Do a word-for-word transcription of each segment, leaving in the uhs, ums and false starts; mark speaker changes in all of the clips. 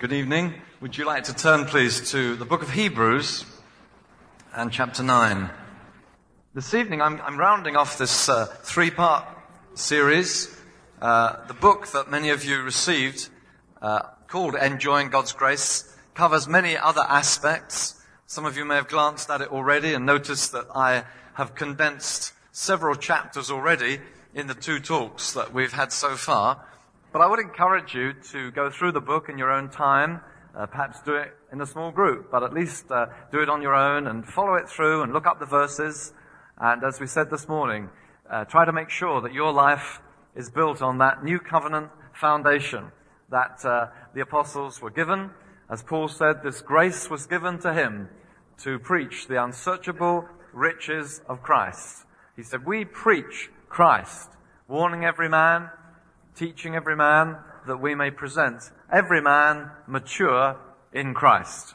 Speaker 1: Good evening. Would you like to turn, please, to the book of Hebrews and chapter nine? This evening, I'm, I'm rounding off this uh, three-part series. Uh, the book that many of you received, uh, called Enjoying God's Grace, covers many other aspects. Some of you may have glanced at it already and noticed that I have condensed several chapters already in the two talks that we've had so far. But I would encourage you to go through the book in your own time, uh, perhaps do it in a small group, but at least uh, do it on your own and follow it through and look up the verses. And as we said this morning, uh, try to make sure that your life is built on that new covenant foundation that uh, the apostles were given. As Paul said, this grace was given to him to preach the unsearchable riches of Christ. He said, we preach Christ, warning every man, teaching every man, that we may present every man mature in Christ.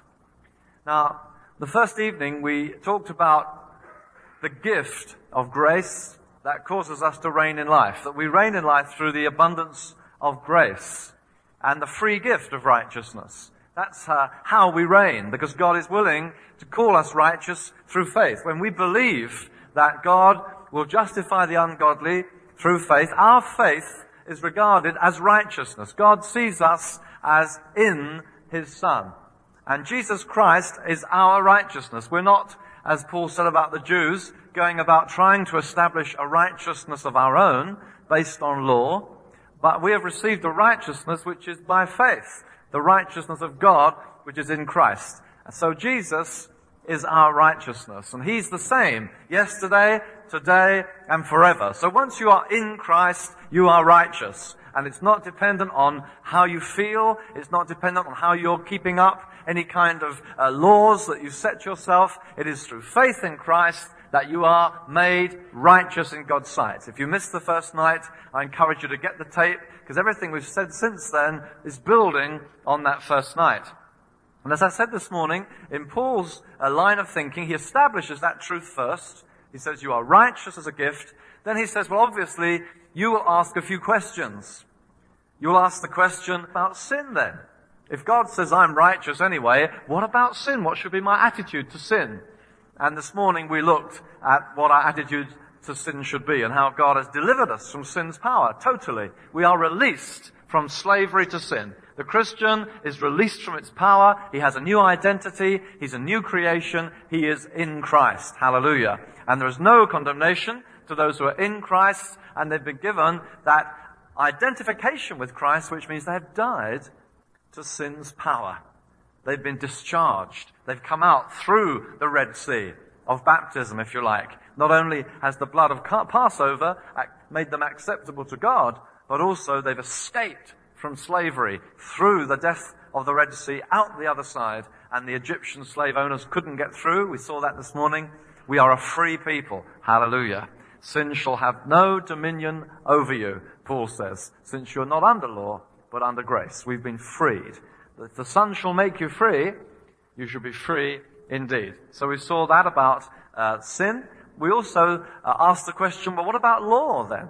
Speaker 1: Now, the first evening we talked about the gift of grace that causes us to reign in life, that we reign in life through the abundance of grace and the free gift of righteousness. That's uh, how we reign, because God is willing to call us righteous through faith. When we believe that God will justify the ungodly through faith, our faith is regarded as righteousness. God sees us as in His Son. And Jesus Christ is our righteousness. We're not, as Paul said about the Jews, going about trying to establish a righteousness of our own based on law, but we have received a righteousness which is by faith, the righteousness of God which is in Christ. And so Jesus is our righteousness, and He's the same yesterday, today, and forever. So once you are in Christ, you are righteous. And it's not dependent on how you feel. It's not dependent on how you're keeping up any kind of uh, laws that you set yourself. It is through faith in Christ that you are made righteous in God's sight. If you missed the first night, I encourage you to get the tape, because everything we've said since then is building on that first night. And as I said this morning, in Paul's uh, line of thinking, he establishes that truth first. He says you are righteous as a gift. Then he says, well, obviously, you will ask a few questions. You will ask the question about sin then. If God says I'm righteous anyway, what about sin? What should be my attitude to sin? And this morning we looked at what our attitude to sin should be and how God has delivered us from sin's power totally. We are released from slavery to sin. The Christian is released from its power. He has a new identity. He's a new creation. He is in Christ. Hallelujah. And there is no condemnation to those who are in Christ, and they've been given that identification with Christ, which means they have died to sin's power. They've been discharged. They've come out through the Red Sea of baptism, if you like. Not only has the blood of Passover made them acceptable to God, but also they've escaped from slavery through the death of the Red Sea out the other side, and the Egyptian slave owners couldn't get through. We saw that this morning. We are a free people. Hallelujah. Sin shall have no dominion over you, Paul says, since you're not under law, but under grace. We've been freed. If the Son shall make you free, you shall be free indeed. So we saw that about uh, sin. We also uh, asked the question, well, what about law then?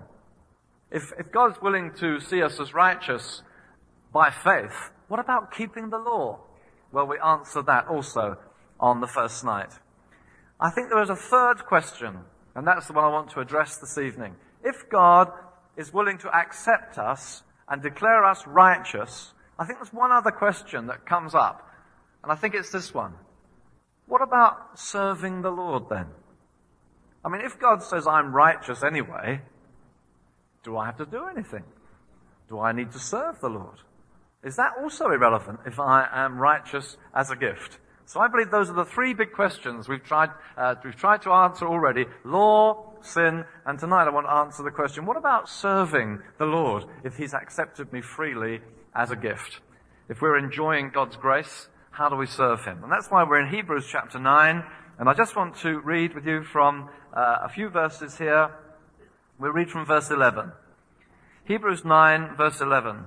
Speaker 1: If, if God's willing to see us as righteous by faith, what about keeping the law? Well, we answered that also on the first night. I think there is a third question, and that's the one I want to address this evening. If God is willing to accept us and declare us righteous, I think there's one other question that comes up, and I think it's this one. What about serving the Lord then? I mean, if God says I'm righteous anyway, do I have to do anything? Do I need to serve the Lord? Is that also irrelevant if I am righteous as a gift? So I believe those are the three big questions we've tried, uh, we've tried to answer already. Law, sin, and tonight I want to answer the question, what about serving the Lord if He's accepted me freely as a gift? If we're enjoying God's grace, how do we serve Him? And that's why we're in Hebrews chapter nine, and I just want to read with you from uh, a few verses here. We'll read from verse eleven. Hebrews nine, verse eleven.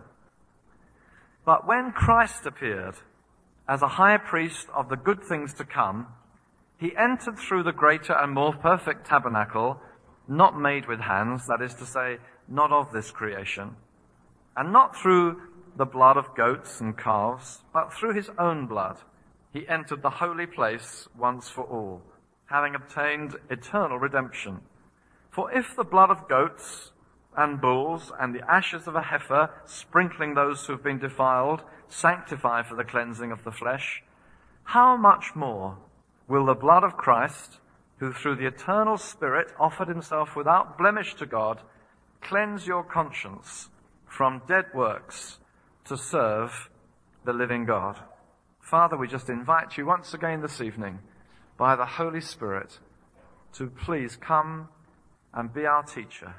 Speaker 1: But when Christ appeared as a high priest of the good things to come, He entered through the greater and more perfect tabernacle, not made with hands, that is to say, not of this creation, and not through the blood of goats and calves, but through his own blood he entered the holy place once for all, having obtained eternal redemption. For if the blood of goats and bulls and the ashes of a heifer, sprinkling those who have been defiled, sanctify for the cleansing of the flesh, how much more will the blood of Christ, who through the eternal Spirit offered himself without blemish to God, cleanse your conscience from dead works to serve the living God. Father, we just invite you once again this evening by the Holy Spirit to please come and be our teacher.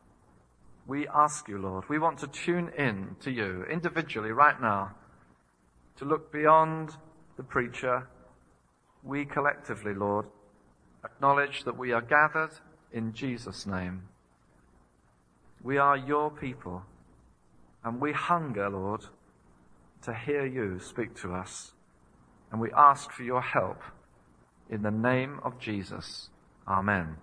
Speaker 1: We ask you, Lord, we want to tune in to you individually right now, to look beyond the preacher. We collectively, Lord, acknowledge that we are gathered in Jesus' name. We are your people, and we hunger, Lord, to hear you speak to us. And we ask for your help in the name of Jesus. Amen.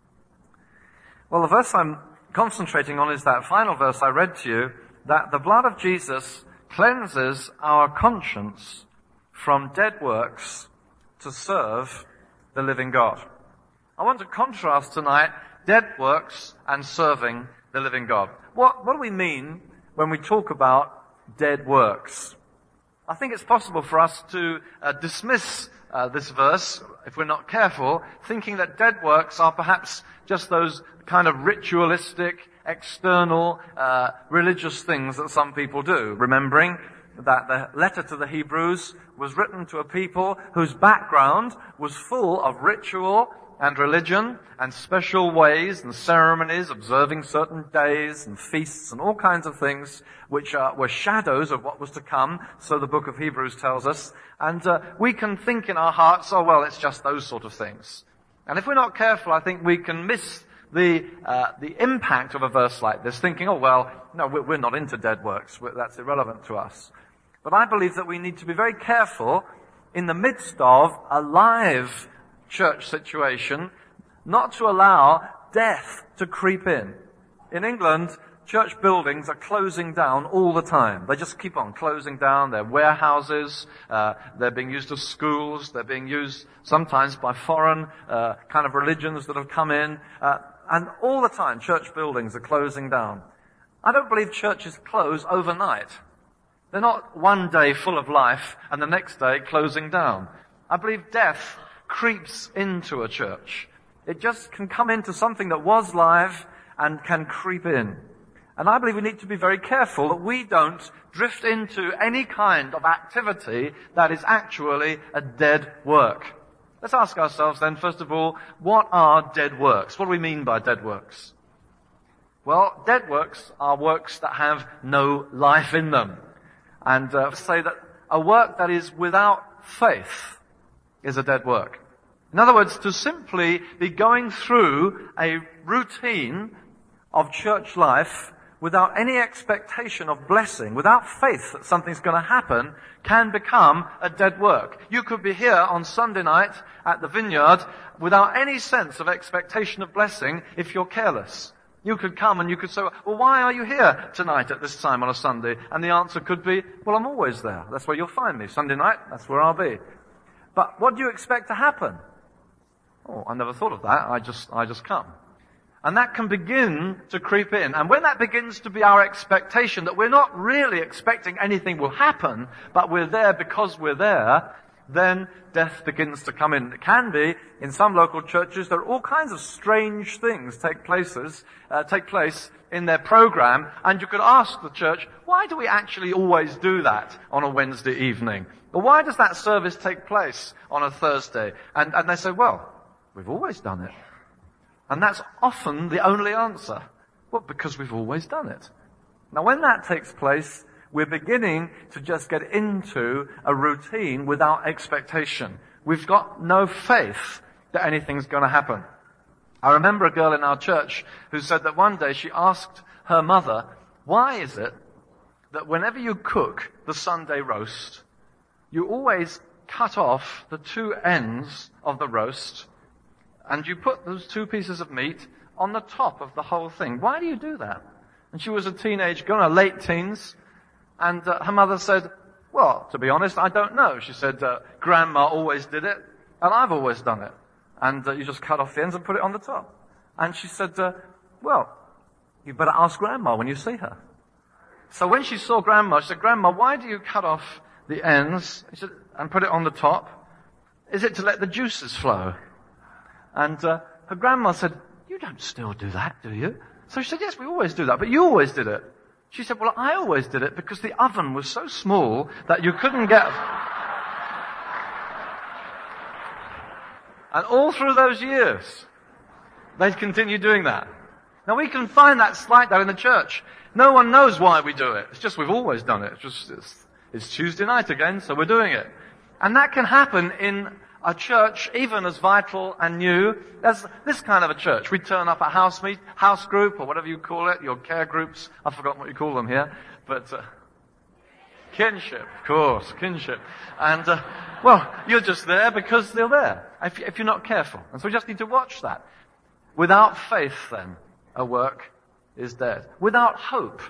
Speaker 1: Well, the verse I'm concentrating on is that final verse I read to you, that the blood of Jesus cleanses our conscience from dead works to serve the living God. I want to contrast tonight dead works and serving the living God. What, what do we mean when we talk about dead works? I think it's possible for us to uh, dismiss uh, this verse, if we're not careful, thinking that dead works are perhaps just those kind of ritualistic, external, uh, religious things that some people do, remembering that the letter to the Hebrews was written to a people whose background was full of ritual and religion and special ways and ceremonies, observing certain days and feasts and all kinds of things which uh, were shadows of what was to come, so the book of Hebrews tells us. And uh, we can think in our hearts, oh well, it's just those sort of things. And if we're not careful, I think we can miss the uh, the impact of a verse like this, thinking, oh well, no, we're not into dead works. That's irrelevant to us. But I believe that we need to be very careful in the midst of a live church situation, not to allow death to creep in. In England, church buildings are closing down all the time. They just keep on closing down. They're warehouses, uh, they're being used as schools, they're being used sometimes by foreign uh, kind of religions that have come in, uh, and all the time church buildings are closing down. I don't believe churches close overnight. They're not one day full of life and the next day closing down. I believe death creeps into a church. It just can come into something that was live and can creep in. And I believe we need to be very careful that we don't drift into any kind of activity that is actually a dead work. Let's ask ourselves then, first of all, what are dead works? What do we mean by dead works? Well, dead works are works that have no life in them. And uh, say that a work that is without faith is a dead work. In other words, to simply be going through a routine of church life without any expectation of blessing, without faith that something's going to happen, can become a dead work. You could be here on Sunday night at the Vineyard without any sense of expectation of blessing if you're careless. You could come and you could say, well, why are you here tonight at this time on a Sunday? And the answer could be, well, I'm always there. That's where you'll find me. Sunday night, that's where I'll be. But what do you expect to happen? Oh, I never thought of that. I just, I just come. And that can begin to creep in. And when that begins to be our expectation, that we're not really expecting anything will happen, but we're there because we're there, then death begins to come in. It can be, in some local churches, there are all kinds of strange things take places, uh, take place in their program, and you could ask the church, why do we actually always do that on a Wednesday evening? Or why does that service take place on a Thursday? And, and they say, well, we've always done it. And that's often the only answer. Well, because we've always done it. Now, when that takes place, we're beginning to just get into a routine without expectation. We've got no faith that anything's going to happen. I remember a girl in our church who said that one day she asked her mother, why is it that whenever you cook the Sunday roast, you always cut off the two ends of the roast and you put those two pieces of meat on the top of the whole thing? Why do you do that? And she was a teenage girl, late teens. And uh, her mother said, well, to be honest, I don't know. She said, uh, Grandma always did it, and I've always done it. And uh, you just cut off the ends and put it on the top. And she said, uh, well, you better ask Grandma when you see her. So when she saw Grandma, she said, Grandma, why do you cut off the ends she said, and put it on the top? Is it to let the juices flow? And uh, her grandma said, you don't still do that, do you? So she said, yes, we always do that, but you always did it. She said, well, I always did it because the oven was so small that you couldn't get... And all through those years, they'd continue doing that. Now we can find that like that in the church. No one knows why we do it. It's just we've always done it. It's just it's, it's Tuesday night again, so we're doing it. And that can happen in a church even as vital and new as this kind of a church. We turn up at house meet, house group, or whatever you call it, your care groups. I've forgotten what you call them here, but uh, kinship, of course, kinship. And uh, well, you're just there because they're there. If, if you're not careful, and so we just need to watch that. Without faith, then, a work is dead. Without hope,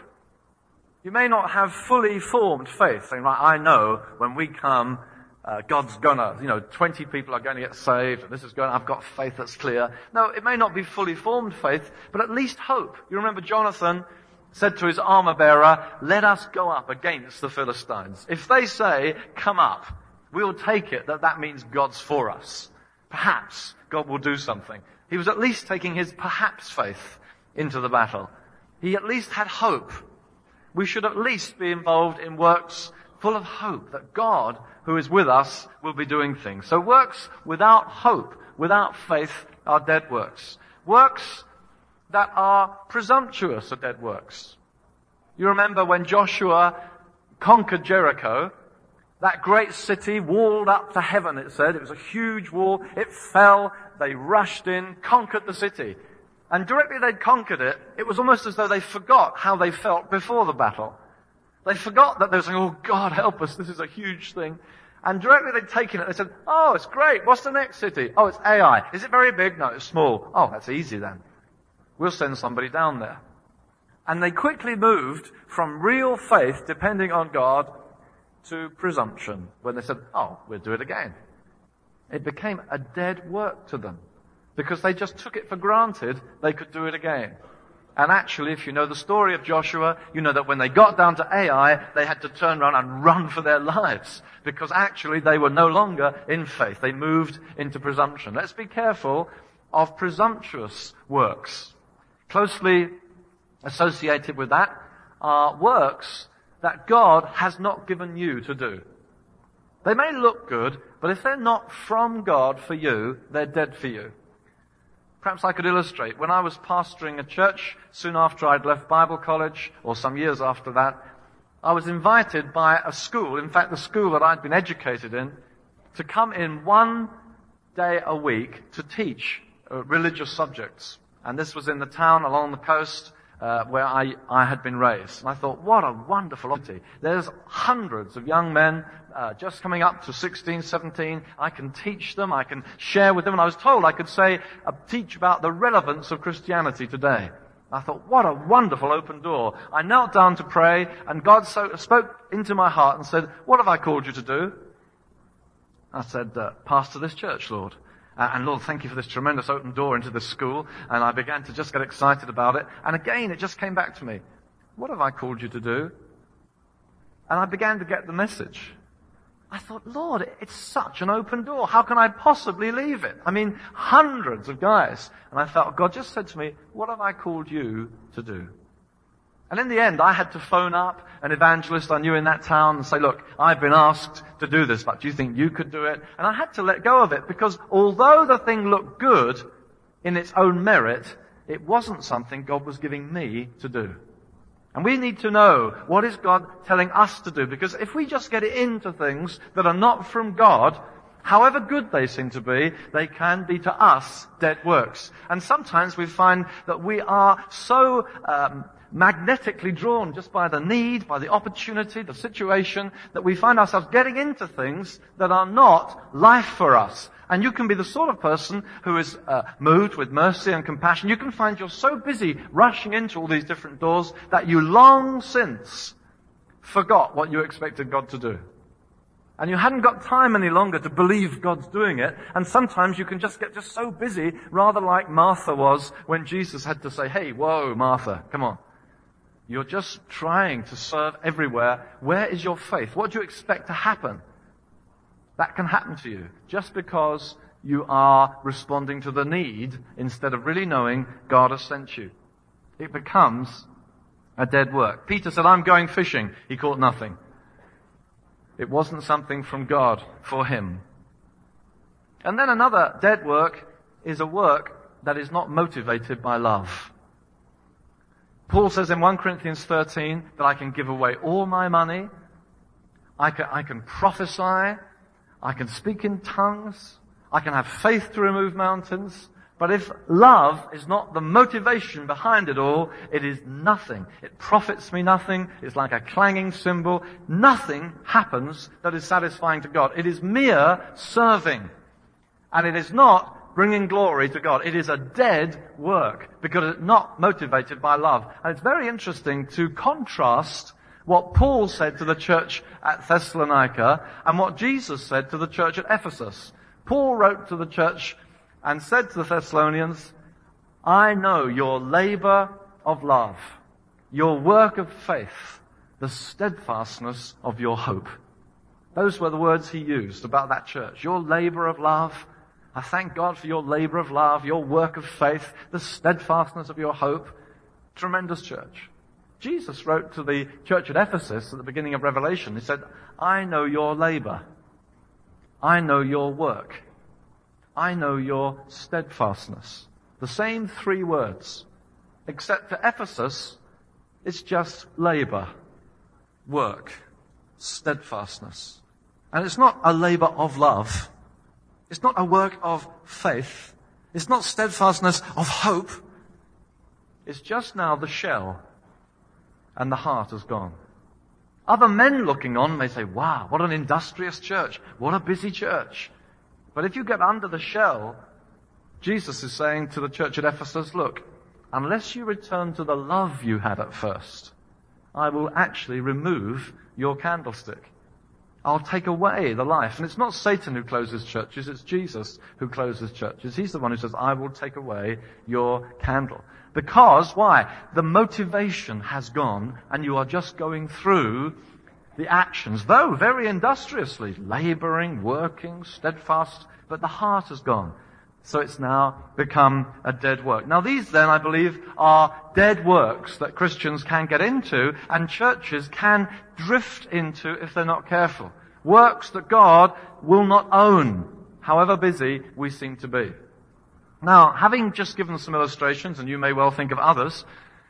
Speaker 1: you may not have fully formed faith, saying, right, I know when we come. Uh, God's gonna, you know, twenty people are going to get saved, and this is going, I've got faith that's clear. No, it may not be fully formed faith, but at least hope. You remember Jonathan said to his armor bearer, let us go up against the Philistines. If they say, come up, we'll take it that that means God's for us. Perhaps God will do something. He was at least taking his perhaps faith into the battle. He at least had hope. We should at least be involved in works full of hope that God, who is with us, will be doing things. So works without hope, without faith, are dead works. Works that are presumptuous are dead works. You remember when Joshua conquered Jericho, that great city walled up to heaven, it said. It was a huge wall. It fell. They rushed in, conquered the city. And directly they'd conquered it, it was almost as though they forgot how they felt before the battle. They forgot that they were saying, oh, God, help us, this is a huge thing. And directly they'd taken it, they said, oh, it's great, what's the next city? Oh, it's Ai. Is it very big? No, it's small. Oh, that's easy then. We'll send somebody down there. And they quickly moved from real faith, depending on God, to presumption, when they said, oh, we'll do it again. It became a dead work to them, because they just took it for granted they could do it again. And actually, if you know the story of Joshua, you know that when they got down to Ai, they had to turn around and run for their lives. Because actually, they were no longer in faith. They moved into presumption. Let's be careful of presumptuous works. Closely associated with that are works that God has not given you to do. They may look good, but if they're not from God for you, they're dead for you. Perhaps I could illustrate. When I was pastoring a church, soon after I'd left Bible college, or some years after that, I was invited by a school, in fact the school that I'd been educated in, to come in one day a week to teach uh, religious subjects. And this was in the town along the coast uh, where I, I had been raised. And I thought, what a wonderful opportunity. There's hundreds of young men uh, just coming up to sixteen, seventeen. I can teach them, I can share with them. And I was told I could say, uh, teach about the relevance of Christianity today. I thought, what a wonderful open door. I knelt down to pray, and God so, spoke into my heart and said, what have I called you to do? I said, uh, pastor this church, Lord. Uh, and Lord, thank you for this tremendous open door into this school. And I began to just get excited about it. And again, it just came back to me. What have I called you to do? And I began to get the message. I thought, Lord, it's such an open door. How can I possibly leave it? I mean, hundreds of guys. And I felt, God just said to me, what have I called you to do? And in the end, I had to phone up an evangelist I knew in that town and say, look, I've been asked to do this, but do you think you could do it? And I had to let go of it, because although the thing looked good in its own merit, it wasn't something God was giving me to do. And we need to know, what is God telling us to do? Because if we just get into things that are not from God, however good they seem to be, they can be to us dead works. And sometimes we find that we are so um, magnetically drawn just by the need, by the opportunity, the situation, that we find ourselves getting into things that are not life for us. And you can be the sort of person who is uh, moved with mercy and compassion. You can find you're so busy rushing into all these different doors that you long since forgot what you expected God to do. And you hadn't got time any longer to believe God's doing it. And sometimes you can just get just so busy, rather like Martha was when Jesus had to say, hey, whoa, Martha, come on. You're just trying to serve everywhere. Where is your faith? What do you expect to happen? That can happen to you just because you are responding to the need instead of really knowing God has sent you. It becomes a dead work. Peter said, I'm going fishing. He caught nothing. It wasn't something from God for him. And then another dead work is a work that is not motivated by love. Paul says in First Corinthians thirteen that I can give away all my money, I can, I can prophesy, I can speak in tongues, I can have faith to remove mountains, but if love is not the motivation behind it all, it is nothing. It profits me nothing. It's like a clanging cymbal. Nothing happens that is satisfying to God. It is mere serving. And it is not bringing glory to God. It is a dead work because it's not motivated by love. And it's very interesting to contrast what Paul said to the church at Thessalonica and what Jesus said to the church at Ephesus. Paul wrote to the church and said to the Thessalonians, I know your labor of love, your work of faith, the steadfastness of your hope. Those were the words he used about that church. Your labor of love. I thank God for your labor of love, your work of faith, the steadfastness of your hope. Tremendous church. Jesus wrote to the church at Ephesus at the beginning of Revelation. He said, I know your labor. I know your work. I know your steadfastness. The same three words. Except for Ephesus, it's just labor, work, steadfastness. And it's not a labor of love. It's not a work of faith. It's not steadfastness of hope. It's just now the shell, and the heart has gone. Other men looking on may say, wow, what an industrious church. What a busy church. But if you get under the shell, Jesus is saying to the church at Ephesus, look, unless you return to the love you had at first, I will actually remove your candlestick. I'll take away the life. And it's not Satan who closes churches, it's Jesus who closes churches. He's the one who says, I will take away your candle. Because, why? The motivation has gone and you are just going through the actions, though very industriously, laboring, working, steadfast, but the heart has gone. So it's now become a dead work. Now these then, I believe, are dead works that Christians can get into and churches can drift into if they're not careful. Works that God will not own, however busy we seem to be. Now, having just given some illustrations, and you may well think of others,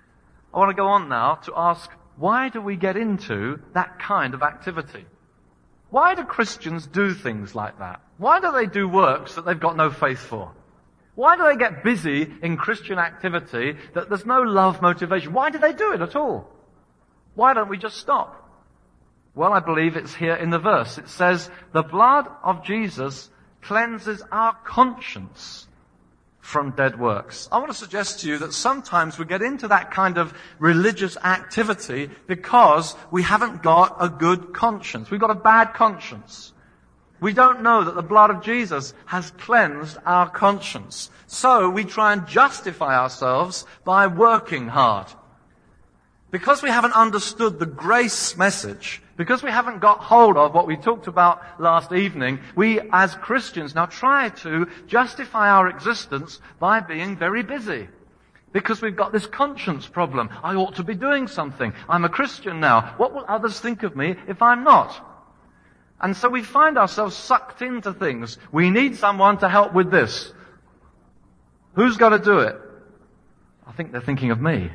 Speaker 1: I want to go on now to ask, why do we get into that kind of activity? Why do Christians do things like that? Why do they do works that they've got no faith for? Why do they get busy in Christian activity that there's no love motivation? Why do they do it at all? Why don't we just stop? Well, I believe it's here in the verse. It says, the blood of Jesus cleanses our conscience from dead works. I want to suggest to you that sometimes we get into that kind of religious activity because we haven't got a good conscience. We've got a bad conscience. We don't know that the blood of Jesus has cleansed our conscience. So we try and justify ourselves by working hard. Because we haven't understood the grace message, because we haven't got hold of what we talked about last evening, we as Christians now try to justify our existence by being very busy. Because we've got this conscience problem. I ought to be doing something. I'm a Christian now. What will others think of me if I'm not? And so we find ourselves sucked into things. We need someone to help with this. Who's got to do it? I think they're thinking of me.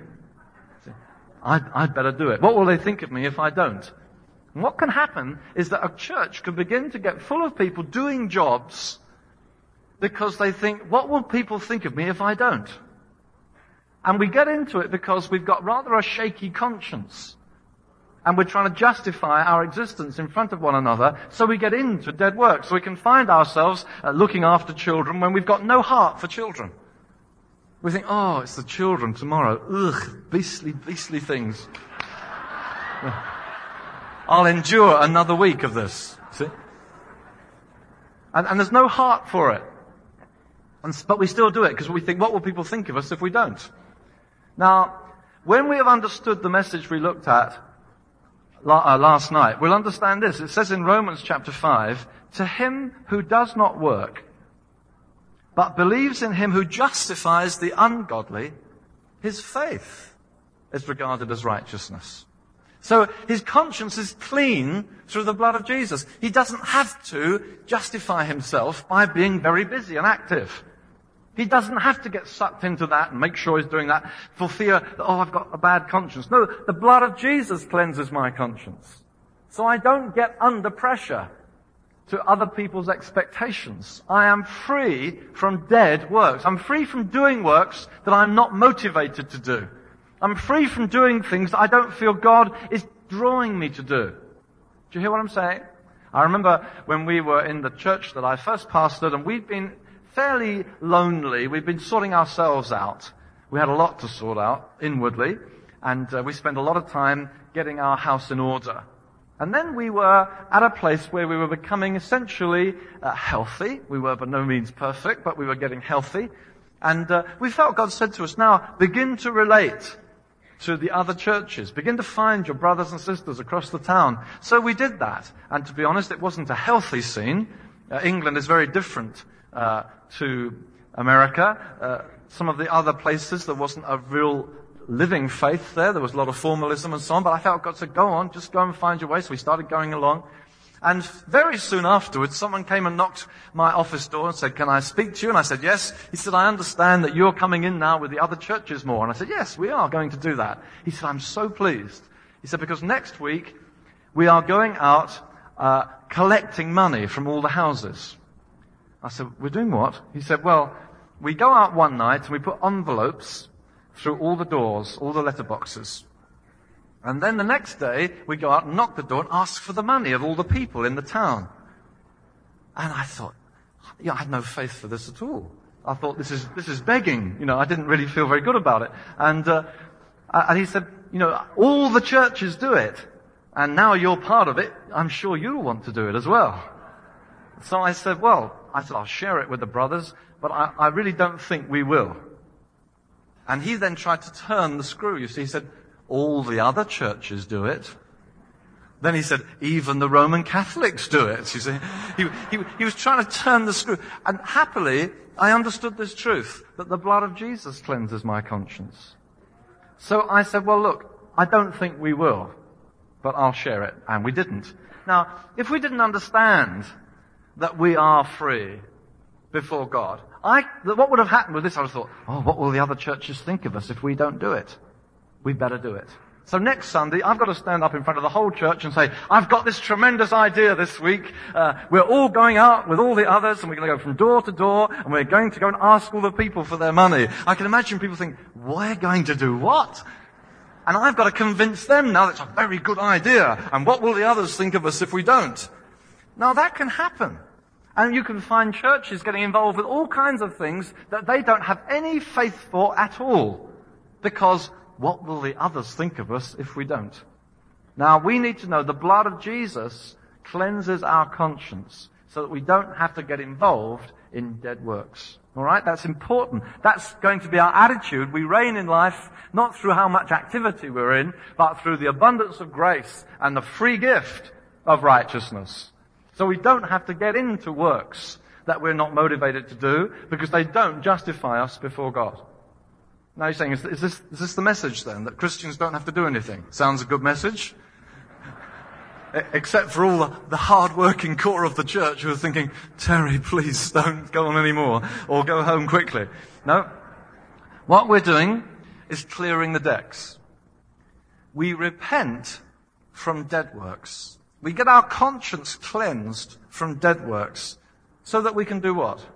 Speaker 1: I'd, I'd better do it. What will they think of me if I don't? And what can happen is that a church can begin to get full of people doing jobs because they think, what will people think of me if I don't? And we get into it because we've got rather a shaky conscience. And we're trying to justify our existence in front of one another, so we get into dead work. So we can find ourselves uh, looking after children when we've got no heart for children. We think, oh, it's the children tomorrow. Ugh, beastly, beastly things. I'll endure another week of this. See? And, and there's no heart for it. And, but we still do it because we think, what will people think of us if we don't? Now, when we have understood the message we looked at la- uh, last night, we'll understand this. It says in Romans chapter five, to him who does not work, but believes in him who justifies the ungodly, his faith is regarded as righteousness. So his conscience is clean through the blood of Jesus. He doesn't have to justify himself by being very busy and active. He doesn't have to get sucked into that and make sure he's doing that for fear that, oh, I've got a bad conscience. No, the blood of Jesus cleanses my conscience. So I don't get under pressure to other people's expectations. I am free from dead works. I'm free from doing works that I'm not motivated to do. I'm free from doing things that I don't feel God is drawing me to do. Do you hear what I'm saying? I remember when we were in the church that I first pastored, and we'd been fairly lonely. We'd been sorting ourselves out. We had a lot to sort out inwardly, and uh, we spent a lot of time getting our house in order. And then we were at a place where we were becoming essentially uh, healthy. We were by no means perfect, but we were getting healthy. And uh, we felt God said to us, now begin to relate to the other churches. Begin to find your brothers and sisters across the town. So we did that. And to be honest, it wasn't a healthy scene. Uh, England is very different uh, to America. Uh, some of the other places, there wasn't a real living faith there. There was a lot of formalism and so on. But I felt God said, go on, just go and find your way. So we started going along. And very soon afterwards, someone came and knocked my office door and said, can I speak to you? And I said, yes. He said, I understand that you're coming in now with the other churches more. And I said, yes, we are going to do that. He said, I'm so pleased. He said, because next week we are going out uh, collecting money from all the houses. I said, we're doing what? He said, well, we go out one night and we put envelopes through all the doors, all the letterboxes. And then the next day, we go out and knock the door and ask for the money of all the people in the town. And I thought, yeah, I had no faith for this at all. I thought, this is this is begging. You know, I didn't really feel very good about it. And, uh, and he said, you know, all the churches do it. And now you're part of it. I'm sure you'll want to do it as well. So I said, well, I said, I'll share it with the brothers, but I, I really don't think we will. And he then tried to turn the screw. You see, he said, all the other churches do it. Then he said, even the Roman Catholics do it. You see, he, he, he was trying to turn the screw. And happily, I understood this truth, that the blood of Jesus cleanses my conscience. So I said, well, look, I don't think we will, but I'll share it. And we didn't. Now, if we didn't understand that we are free before God, I, what would have happened with this? I would have thought, oh, what will the other churches think of us if we don't do it? We better do it. So next Sunday, I've got to stand up in front of the whole church and say, I've got this tremendous idea this week. Uh, we're all going out with all the others, and we're going to go from door to door, and we're going to go and ask all the people for their money. I can imagine people think, we're going to do what? And I've got to convince them now that's a very good idea. And what will the others think of us if we don't? Now that can happen. And you can find churches getting involved with all kinds of things that they don't have any faith for at all. Because what will the others think of us if we don't? Now, we need to know the blood of Jesus cleanses our conscience so that we don't have to get involved in dead works. All right? That's important. That's going to be our attitude. We reign in life not through how much activity we're in, but through the abundance of grace and the free gift of righteousness. So we don't have to get into works that we're not motivated to do because they don't justify us before God. Now you're saying, is, is, this, is this the message then, that Christians don't have to do anything? Sounds a good message. Except for all the, the hard-working core of the church who are thinking, Terry, please don't go on anymore, or go home quickly. No. What we're doing is clearing the decks. We repent from dead works. We get our conscience cleansed from dead works so that we can do what?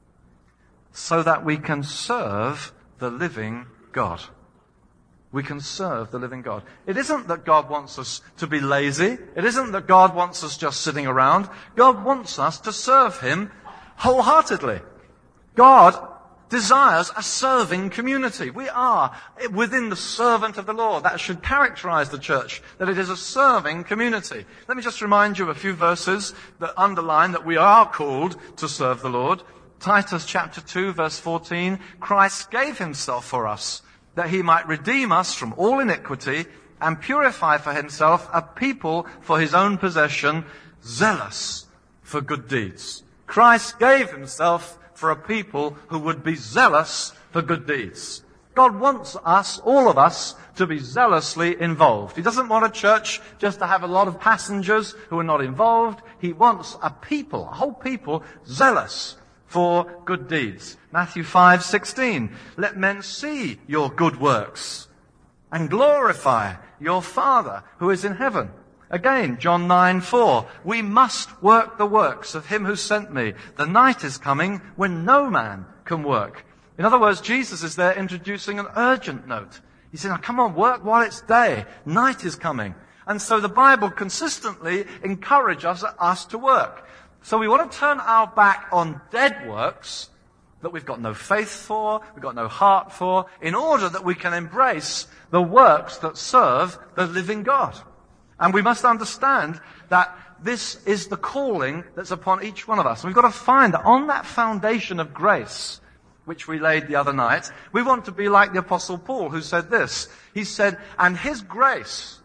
Speaker 1: So that we can serve the living God. We can serve the living God. It isn't that God wants us to be lazy. It isn't that God wants us just sitting around. God wants us to serve Him wholeheartedly. God desires a serving community. We are within the servant of the Lord. That should characterize the church, that it is a serving community. Let me just remind you of a few verses that underline that we are called to serve the Lord. Titus chapter two, verse fourteen, Christ gave himself for us, that he might redeem us from all iniquity and purify for himself a people for his own possession, zealous for good deeds. Christ gave himself for a people who would be zealous for good deeds. God wants us, all of us, to be zealously involved. He doesn't want a church just to have a lot of passengers who are not involved. He wants a people, a whole people, zealous for good deeds. Matthew five sixteen, let men see your good works and glorify your Father who is in heaven. Again, John nine four, we must work the works of him who sent me. The night is coming when no man can work. In other words, Jesus is there introducing an urgent note. He said, now come on, work while it's day. Night is coming. And so the Bible consistently encourages us, us to work. So we want to turn our back on dead works that we've got no faith for, we've got no heart for, in order that we can embrace the works that serve the living God. And we must understand that this is the calling that's upon each one of us. And we've got to find that on that foundation of grace, which we laid the other night, we want to be like the Apostle Paul, who said this. He said, and his grace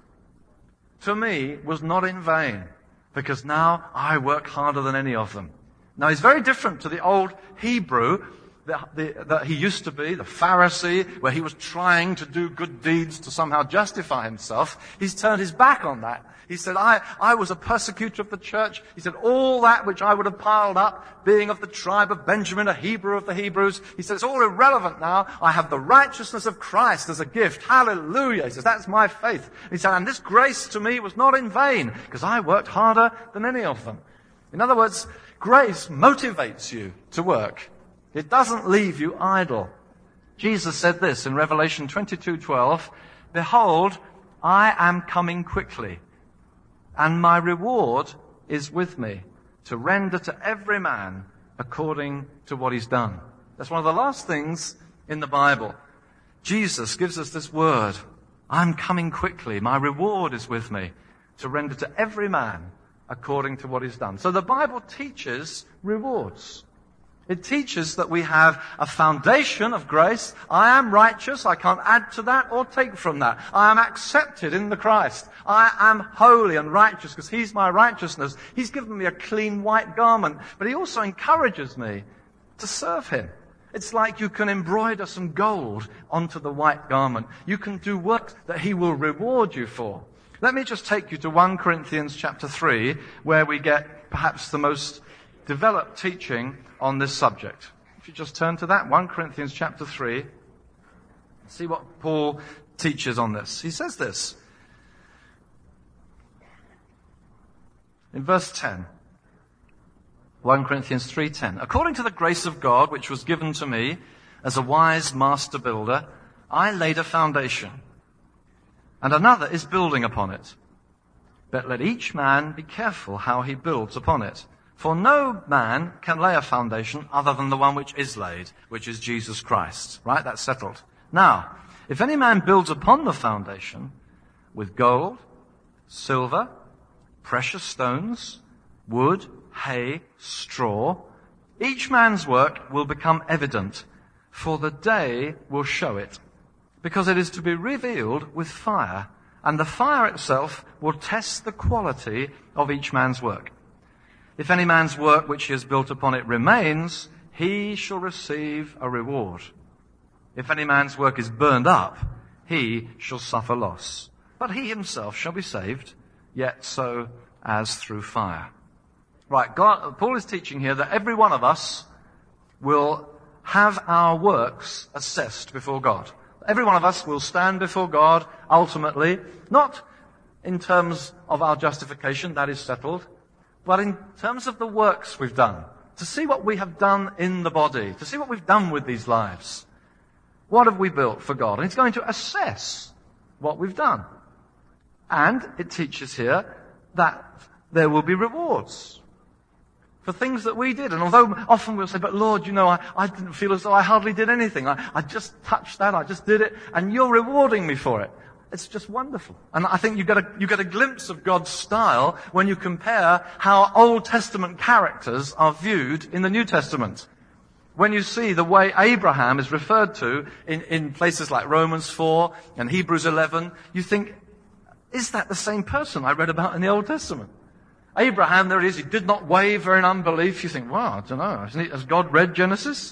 Speaker 1: to me was not in vain, because now I work harder than any of them. Now he's very different to the old Hebrew that, the, that he used to be, the Pharisee, where he was trying to do good deeds to somehow justify himself. He's turned his back on that. He said, I, I was a persecutor of the church. He said, all that which I would have piled up, being of the tribe of Benjamin, a Hebrew of the Hebrews, he said, it's all irrelevant now. I have the righteousness of Christ as a gift. Hallelujah. He says, that's my faith. He said, and this grace to me was not in vain, because I worked harder than any of them. In other words, grace motivates you to work. It doesn't leave you idle. Jesus said this in Revelation twenty-two twelve, behold, I am coming quickly, and my reward is with me, to render to every man according to what he's done. That's one of the last things in the Bible. Jesus gives us this word, I'm coming quickly, my reward is with me, to render to every man according to what he's done. So the Bible teaches rewards. It teaches that we have a foundation of grace. I am righteous. I can't add to that or take from that. I am accepted in the Christ. I am holy and righteous because he's my righteousness. He's given me a clean white garment. But he also encourages me to serve him. It's like you can embroider some gold onto the white garment. You can do work that he will reward you for. Let me just take you to First Corinthians chapter three, where we get perhaps the most developed teaching on this subject. If you just turn to that, First Corinthians chapter three, see what Paul teaches on this. He says this in verse ten. First Corinthians three ten. According to the grace of God which was given to me as a wise master builder, I laid a foundation, and another is building upon it. But let each man be careful how he builds upon it. For no man can lay a foundation other than the one which is laid, which is Jesus Christ. Right? That's settled. Now, if any man builds upon the foundation with gold, silver, precious stones, wood, hay, straw, each man's work will become evident, for the day will show it, because it is to be revealed with fire, and the fire itself will test the quality of each man's work. If any man's work which he has built upon it remains, he shall receive a reward. If any man's work is burned up, he shall suffer loss. But he himself shall be saved, yet so as through fire. Right, God, Paul is teaching here that every one of us will have our works assessed before God. Every one of us will stand before God ultimately, not in terms of our justification, that is settled, but in terms of the works we've done, to see what we have done in the body, to see what we've done with these lives. What have we built for God? And it's going to assess what we've done. And it teaches here that there will be rewards. for things that we did. And although often we'll say, but Lord, you know, I, I didn't feel as though I hardly did anything. I, I just touched that, I just did it, and you're rewarding me for it. It's just wonderful. And I think you get a, you get a glimpse of God's style when you compare how Old Testament characters are viewed in the New Testament. When you see the way Abraham is referred to in, in places like Romans four and Hebrews eleven, you think, is that the same person I read about in the Old Testament? Abraham, there it is, he did not waver in unbelief. You think, wow, I don't know, has God read Genesis?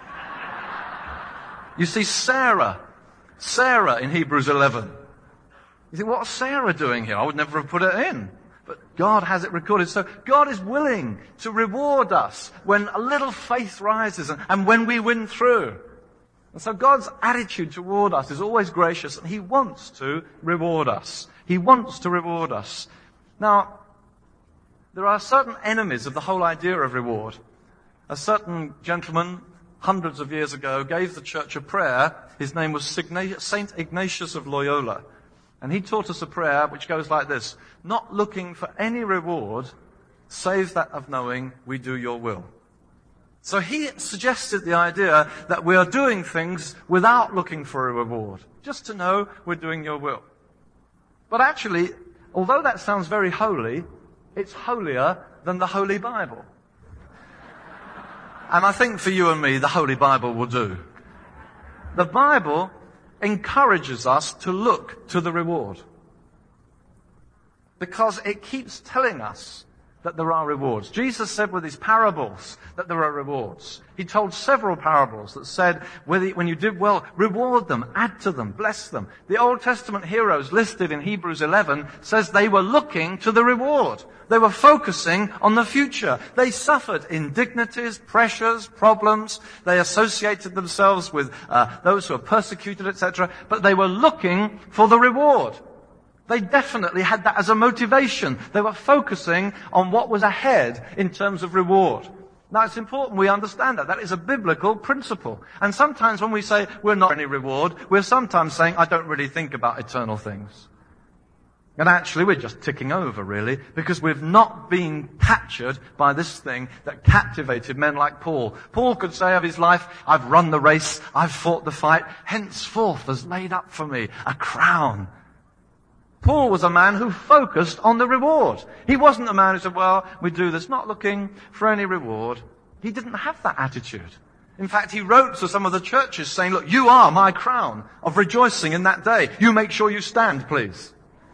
Speaker 1: You see Sarah, Sarah in Hebrews eleven. You think, what's Sarah doing here? I would never have put it in. But God has it recorded. So God is willing to reward us when a little faith rises and, and when we win through. And so God's attitude toward us is always gracious, and He wants to reward us. He wants to reward us. Now, there are certain enemies of the whole idea of reward. A certain gentleman, hundreds of years ago, gave the church a prayer. His name was Saint Ignatius of Loyola. And he taught us a prayer which goes like this: not looking for any reward, save that of knowing we do your will. So he suggested the idea that we are doing things without looking for a reward, just to know we're doing your will. But actually, although that sounds very holy, it's holier than the Holy Bible. And I think for you and me, the Holy Bible will do. The Bible encourages us to look to the reward, because it keeps telling us that there are rewards. Jesus said with his parables that there are rewards. He told several parables that said, when you did well, reward them, add to them, bless them. The Old Testament heroes listed in Hebrews eleven says they were looking to the reward. They were focusing on the future. They suffered indignities, pressures, problems. They associated themselves with uh, those who were persecuted, et cetera. But they were looking for the reward. They definitely had that as a motivation. They were focusing on what was ahead in terms of reward. Now, it's important we understand that. That is a biblical principle. And sometimes when we say we're not any reward, we're sometimes saying, I don't really think about eternal things. And actually, we're just ticking over, really, because we've not been captured by this thing that captivated men like Paul. Paul could say of his life, I've run the race, I've fought the fight, henceforth there's laid up for me a crown. Paul was a man who focused on the reward. He wasn't a man who said, well, we do this not looking for any reward. He didn't have that attitude. In fact, he wrote to some of the churches saying, look, you are my crown of rejoicing in that day. You make sure you stand, please.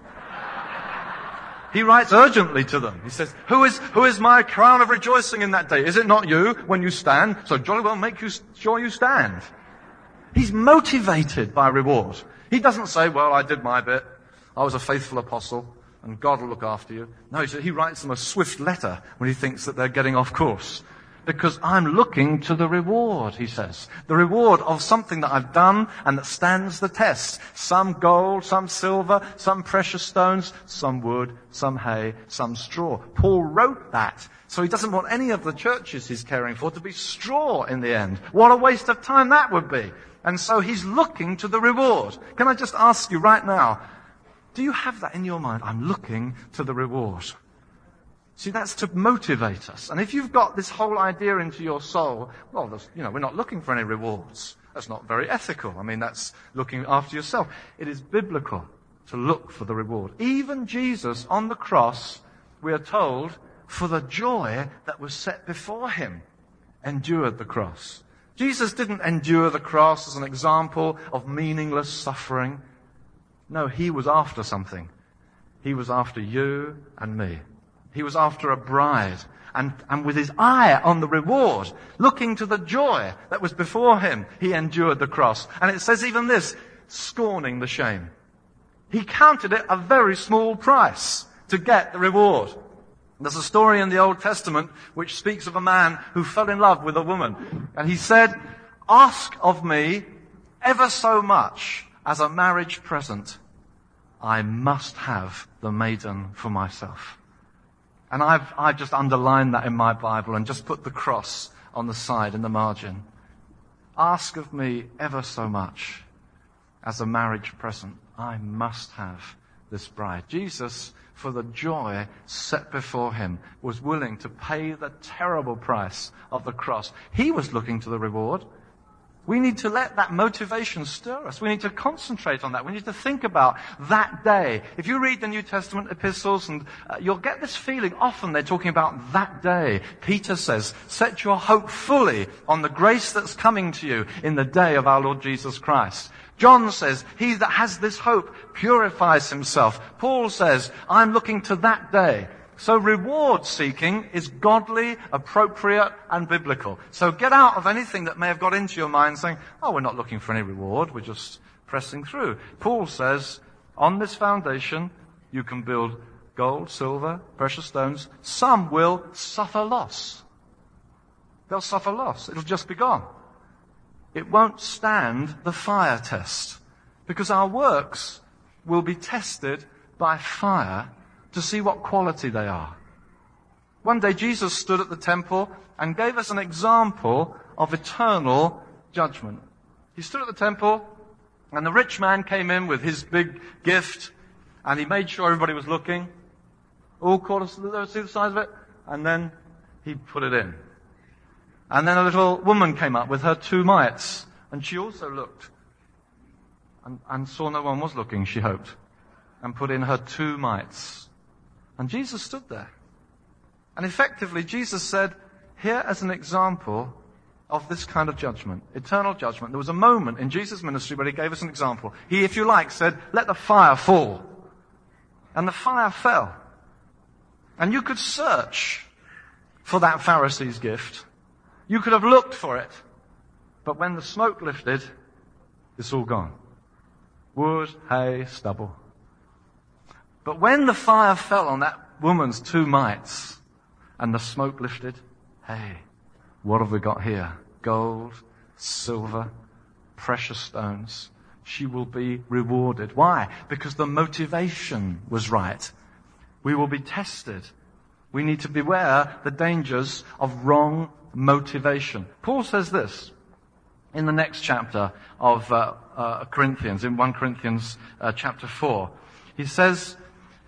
Speaker 1: He writes urgently to them. He says, who is, who is my crown of rejoicing in that day? Is it not you when you stand? So jolly well make you sure you stand. He's motivated by reward. He doesn't say, well, I did my bit. I was a faithful apostle, and God will look after you. No, he writes them a swift letter when he thinks that they're getting off course. Because I'm looking to the reward, he says. The reward of something that I've done and that stands the test. Some gold, some silver, some precious stones, some wood, some hay, some straw. Paul wrote that. So he doesn't want any of the churches he's caring for to be straw in the end. What a waste of time that would be. And so he's looking to the reward. Can I just ask you right now, do you have that in your mind? I'm looking to the reward. See, that's to motivate us. And if you've got this whole idea into your soul, well, you know, we're not looking for any rewards. That's not very ethical. I mean, that's looking after yourself. It is biblical to look for the reward. Even Jesus on the cross, we are told, for the joy that was set before him, endured the cross. Jesus didn't endure the cross as an example of meaningless suffering. No, he was after something. He was after you and me. He was after a bride, and, and with his eye on the reward, looking to the joy that was before him, he endured the cross. And it says even this, scorning the shame. He counted it a very small price to get the reward. There's a story in the Old Testament which speaks of a man who fell in love with a woman. And he said, ask of me ever so much as a marriage present. I must have the maiden for myself. And I've, I've just underlined that in my Bible and just put the cross on the side in the margin. Ask of me ever so much as a marriage present. I must have this bride. Jesus for the joy set before him, was willing to pay the terrible price of the cross. He was looking to the reward. We need to let that motivation stir us. We need to concentrate on that. We need to think about that day. If you read the New Testament epistles, and uh, you'll get this feeling, often they're talking about that day. Peter says, set your hope fully on the grace that's coming to you in the day of our Lord Jesus Christ. John says, he that has this hope purifies himself. Paul says, I'm looking to that day. So reward seeking is godly, appropriate, and biblical. So get out of anything that may have got into your mind saying, oh, we're not looking for any reward, we're just pressing through. Paul says, on this foundation, you can build gold, silver, precious stones. Some will suffer loss. They'll suffer loss. It'll just be gone. It won't stand the fire test, because our works will be tested by fire to see what quality they are. One day Jesus stood at the temple and gave us an example of eternal judgment. He stood at the temple, and the rich man came in with his big gift, and he made sure everybody was looking. All quarters to the, see the size of it? And then he put it in. And then a little woman came up with her two mites, and she also looked, and, and saw no one was looking, she hoped, and put in her two mites. And Jesus stood there. And effectively, Jesus said, here as an example of this kind of judgment, eternal judgment. There was a moment in Jesus' ministry where he gave us an example. He, if you like, said, let the fire fall. And the fire fell. And you could search for that Pharisee's gift. You could have looked for it. But when the smoke lifted, it's all gone. Wood, hay, stubble. But when the fire fell on that woman's two mites and the smoke lifted, hey, what have we got here? Gold, silver, precious stones. She will be rewarded. Why? Because the motivation was right. We will be tested. We need to beware the dangers of wrong motivation. Paul says this in the next chapter of uh, uh, Corinthians, in First Corinthians uh, chapter four. He says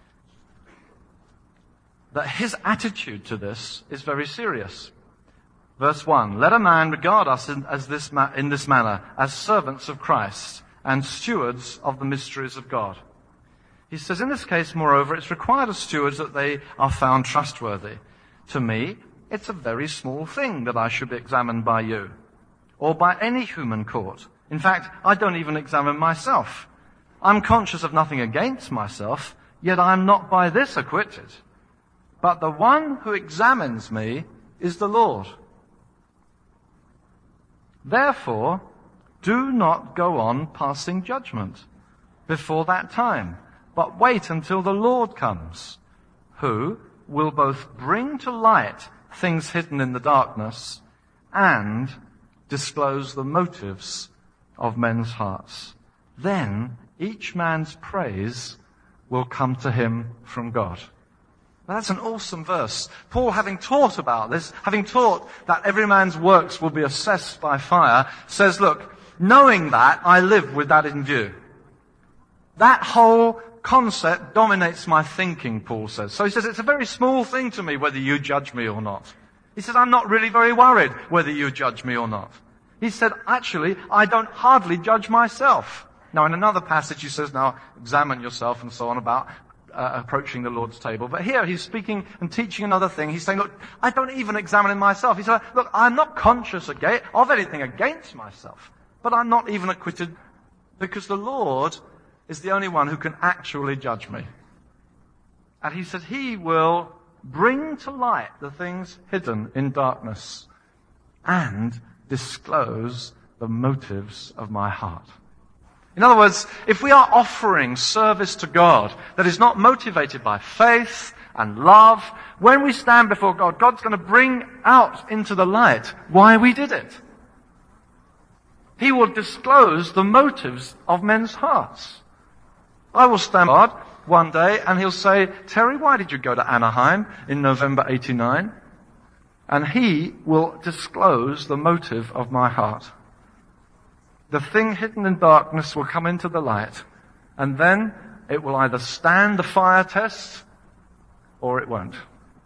Speaker 1: that his attitude to this is very serious. Verse one, let a man regard us in, as this ma- in this manner, as servants of Christ and stewards of the mysteries of God. He says, in this case, moreover, it's required of stewards that they are found trustworthy. To me, it's a very small thing that I should be examined by you, or by any human court. In fact, I don't even examine myself. I'm conscious of nothing against myself, yet I'm not by this acquitted. But the one who examines me is the Lord. Therefore, do not go on passing judgment before that time, but wait until the Lord comes, who will both bring to light things hidden in the darkness and disclose the motives of men's hearts. Then each man's praise will come to him from God. Now, that's an awesome verse. Paul, having taught about this, having taught that every man's works will be assessed by fire, says, look, knowing that, I live with that in view. That whole concept dominates my thinking, Paul says. So he says, it's a very small thing to me whether you judge me or not. He says, I'm not really very worried whether you judge me or not. He said, actually, I don't hardly judge myself. Now, in another passage, he says, now, examine yourself and so on about uh, approaching the Lord's table. But here, he's speaking and teaching another thing. He's saying, look, I don't even examine myself. He said, look, I'm not conscious of anything against myself, but I'm not even acquitted because the Lord is the only one who can actually judge me. And he said, he will bring to light the things hidden in darkness and disclose the motives of my heart. In other words, if we are offering service to God that is not motivated by faith and love, when we stand before God, God's going to bring out into the light why we did it. He will disclose the motives of men's hearts. I will stand God one day and he'll say, Terry, why did you go to Anaheim in November eighty-nine? And he will disclose the motive of my heart. The thing hidden in darkness will come into the light, and then it will either stand the fire test
Speaker 2: or it won't.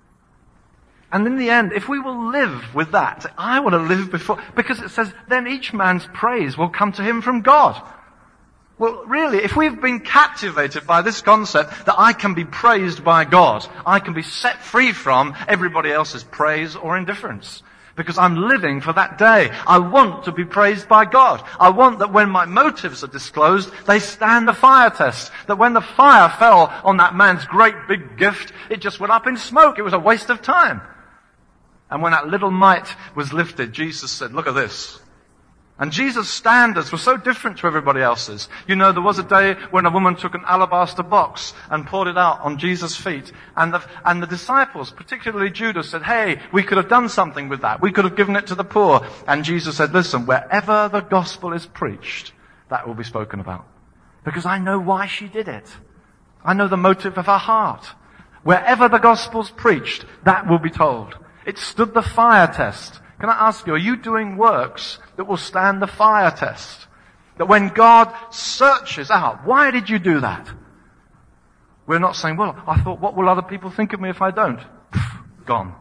Speaker 2: And in the end, if we will live with that, I want to live before, because it says, then each man's praise will come to him from God. Well, really, if we've been captivated by this concept that I can be praised by God, I can be set free from everybody else's praise or indifference. Because I'm living for that day. I want to be praised by God. I want that when my motives are disclosed, they stand the fire test. That when the fire fell on that man's great big gift, it just went up in smoke. It was a waste of time. And when that little mite was lifted, Jesus said, look at this. And Jesus' standards were so different to everybody else's. You know, there was a day when a woman took an alabaster box and poured it out on Jesus' feet. And the, and the disciples, particularly Judas, said, hey, we could have done something with that. We could have given it to the poor. And Jesus said, listen, wherever the gospel is preached, that will be spoken about. Because I know why she did it. I know the motive of her heart. Wherever the gospel's preached, that will be told. It stood the fire test. Can I ask you, are you doing works that will stand the fire test? That when God searches out, why did you do that? We're not saying, well, I thought, what will other people think of me if I don't? Pfft, gone.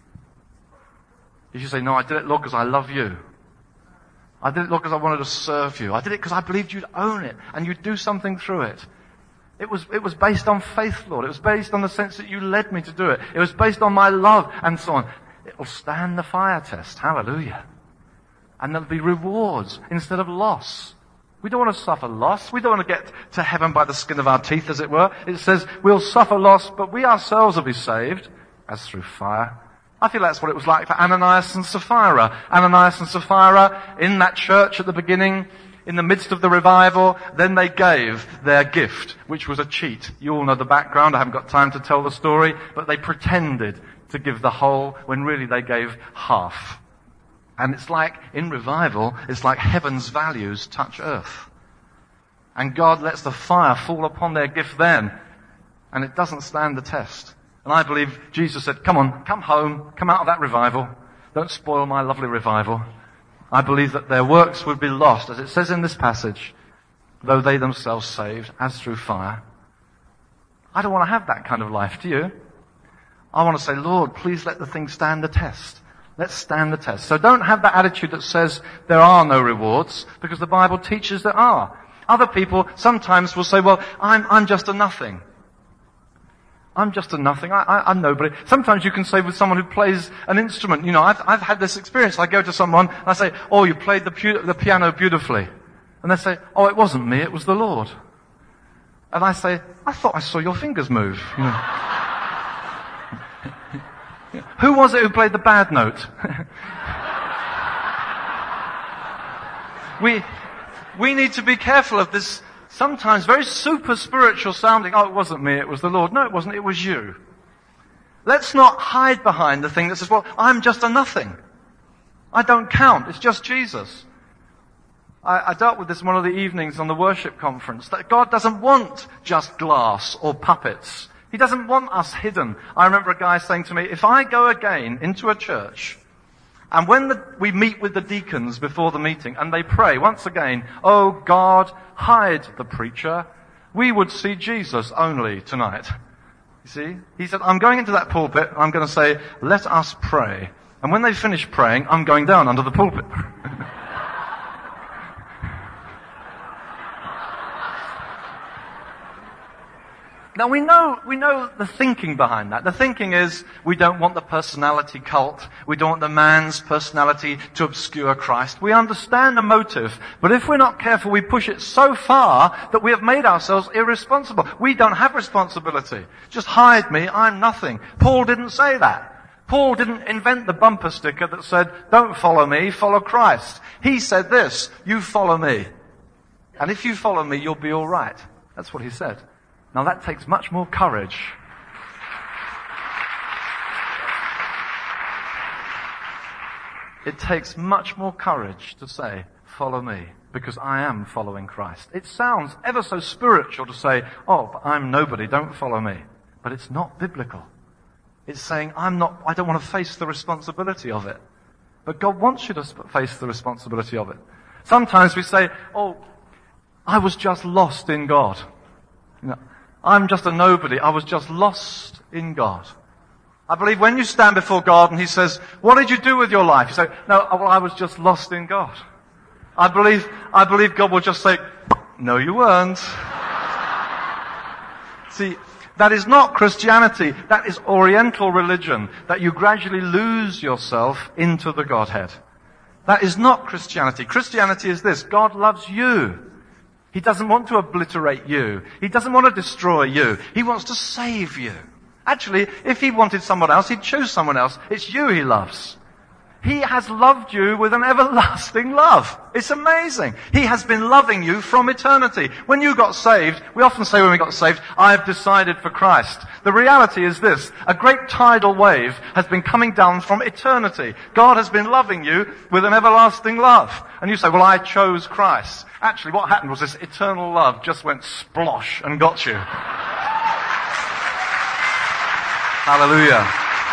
Speaker 2: You should say, no, I did it, Lord, because I love you. I did it, Lord, because I wanted to serve you. I did it because I believed you'd own it and you'd do something through it. It was, it was based on faith, Lord. It was based on the sense that you led me to do it. It was based on my love and so on. It will stand the fire test. Hallelujah. And there'll be rewards instead of loss. We don't want to suffer loss. We don't want to get to heaven by the skin of our teeth, as it were. It says we'll suffer loss, but we ourselves will be saved as through fire. I feel that's what it was like for Ananias and Sapphira. Ananias and Sapphira in that church at the beginning, in the midst of the revival, then they gave their gift, which was a cheat. You all know the background. I haven't got time to tell the story, but they pretended to give the whole when really they gave half. And it's like, in revival, it's like heaven's values touch earth. And God lets the fire fall upon their gift then, and it doesn't stand the test. And I believe Jesus said, come on, come home, come out of that revival. Don't spoil my lovely revival. I believe that their works would be lost, as it says in this passage, though they themselves saved, as through fire. I don't want to have that kind of life, do you? I want to say, Lord, please let the thing stand the test. Let's stand the test. So don't have that attitude that says there are no rewards, because the Bible teaches there are. Other people sometimes will say, well, I'm, I'm just a nothing. I'm just a nothing. I, I, I'm nobody. Sometimes you can say with someone who plays an instrument, you know, I've, I've had this experience. I go to someone and I say, oh, you played the, pu- the piano beautifully. And they say, oh, it wasn't me, it was the Lord. And I say, I thought I saw your fingers move. You know. Who was it who played the bad note? we, we need to be careful of this sometimes very super spiritual sounding, oh, it wasn't me, it was the Lord. No, it wasn't, it was you. Let's not hide behind the thing that says, well, I'm just a nothing. I don't count, it's just Jesus. I, I dealt with this one of the evenings on the worship conference, that God doesn't want just glass or puppets. He doesn't want us hidden. I remember a guy saying to me, if I go again into a church, and when the, we meet with the deacons before the meeting, and they pray once again, oh God, hide the preacher, we would see Jesus only tonight. You see? He said, I'm going into that pulpit, I'm going to say, let us pray. And when they finish praying, I'm going down under the pulpit. Now we know, we know the thinking behind that. The thinking is, we don't want the personality cult. We don't want the man's personality to obscure Christ. We understand the motive. But if we're not careful, we push it so far that we have made ourselves irresponsible. We don't have responsibility. Just hide me, I'm nothing. Paul didn't say that. Paul didn't invent the bumper sticker that said, don't follow me, follow Christ. He said this, you follow me. And if you follow me, you'll be all right. That's what he said. Now that takes much more courage. It takes much more courage to say, follow me, because I am following Christ. It sounds ever so spiritual to say, oh, but I'm nobody, don't follow me. But it's not biblical. It's saying, I'm not, I don't want to face the responsibility of it. But God wants you to face the responsibility of it. Sometimes we say, oh, I was just lost in God. You know, I'm just a nobody. I was just lost in God. I believe when you stand before God and He says, what did you do with your life? You say, no, well, I was just lost in God. I believe, I believe God will just say, no, you weren't. See, that is not Christianity. That is Oriental religion, that you gradually lose yourself into the Godhead. That is not Christianity. Christianity is this: God loves you. He doesn't want to obliterate you. He doesn't want to destroy you. He wants to save you. Actually, if He wanted someone else, He'd choose someone else. It's you He loves. He has loved you with an everlasting love. It's amazing. He has been loving you from eternity. When you got saved, we often say when we got saved, I have decided for Christ. The reality is this: a great tidal wave has been coming down from eternity. God has been loving you with an everlasting love. And you say, well, I chose Christ. Actually, what happened was this eternal love just went splosh and got you. Hallelujah.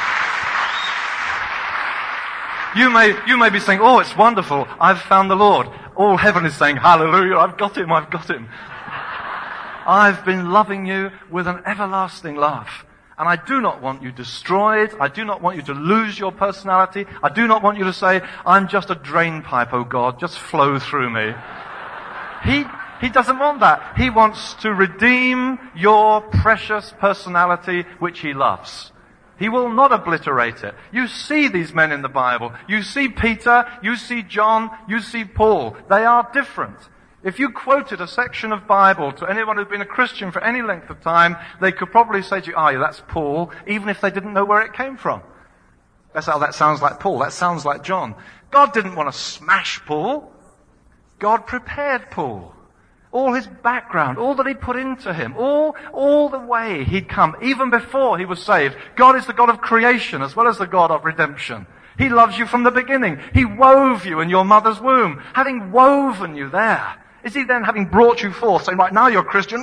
Speaker 2: You may, you may be saying, oh, it's wonderful, I've found the Lord. All heaven is saying, hallelujah, I've got Him, I've got Him. I've been loving you with an everlasting love. And I do not want you destroyed. I do not want you to lose your personality. I do not want you to say, I'm just a drain pipe, oh God, just flow through me. He, he doesn't want that. He wants to redeem your precious personality, which He loves. He will not obliterate it. You see these men in the Bible. You see Peter, you see John, you see Paul. They are different. If you quoted a section of Bible to anyone who'd been a Christian for any length of time, they could probably say to you, oh, yeah, that's Paul, even if they didn't know where it came from. That's how that sounds like Paul. That sounds like John. God didn't want to smash Paul. God prepared Paul. All his background, all that He put into him, all, all the way he'd come, even before he was saved. God is the God of creation as well as the God of redemption. He loves you from the beginning. He wove you in your mother's womb. Having woven you there, is He then, having brought you forth, saying, right, now you're a Christian?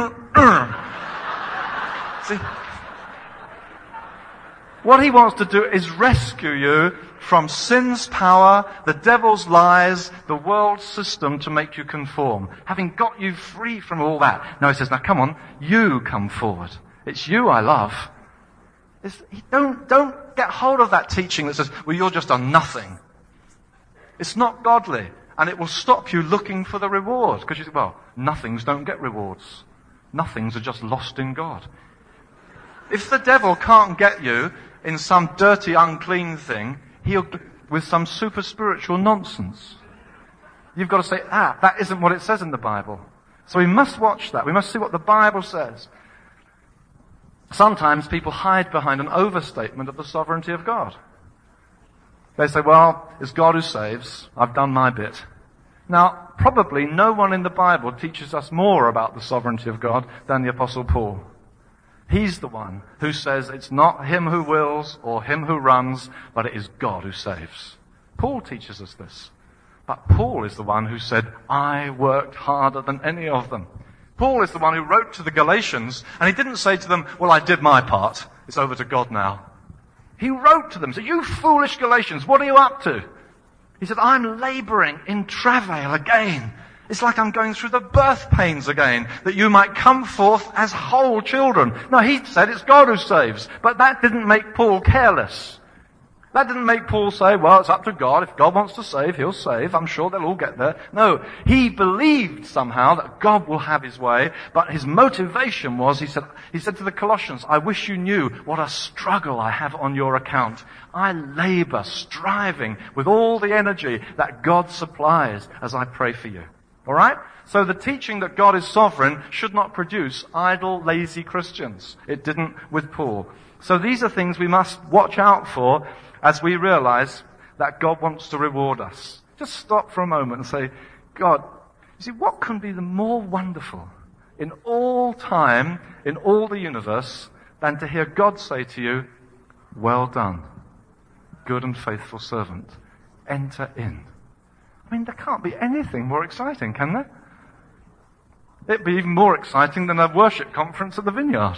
Speaker 2: See? What He wants to do is rescue you from sin's power, the devil's lies, the world's system to make you conform. Having got you free from all that. Now He says, now come on, you come forward. It's you I love. It's, don't, don't get hold of that teaching that says, well, you're just a nothing. It's not godly. And it will stop you looking for the reward. Because you say, well, nothings don't get rewards. Nothings are just lost in God. If the devil can't get you in some dirty, unclean thing, he'll, with some super spiritual nonsense. You've got to say, ah, that isn't what it says in the Bible. So we must watch that. We must see what the Bible says. Sometimes people hide behind an overstatement of the sovereignty of God. They say, well, it's God who saves. I've done my bit. Now, probably no one in the Bible teaches us more about the sovereignty of God than the Apostle Paul. He's the one who says it's not him who wills or him who runs, but it is God who saves. Paul teaches us this. But Paul is the one who said, I worked harder than any of them. Paul is the one who wrote to the Galatians, and he didn't say to them, well, I did my part. It's over to God now. He wrote to them, said, you foolish Galatians, what are you up to? He said, I'm laboring in travail again. It's like I'm going through the birth pains again, that you might come forth as whole children. No, he said it's God who saves. But that didn't make Paul careless. That didn't make Paul say, well, it's up to God. If God wants to save, He'll save. I'm sure they'll all get there. No, he believed somehow that God will have His way, but his motivation was, he said, he said to the Colossians, I wish you knew what a struggle I have on your account. I labor, striving with all the energy that God supplies as I pray for you. All right? So the teaching that God is sovereign should not produce idle, lazy Christians. It didn't with Paul. So these are things we must watch out for as we realize that God wants to reward us. Just stop for a moment and say, God, you see, what can be the more wonderful in all time, in all the universe, than to hear God say to you, well done, good and faithful servant, enter in. I mean, there can't be anything more exciting, can there? It'd be even more exciting than a worship conference at the Vineyard.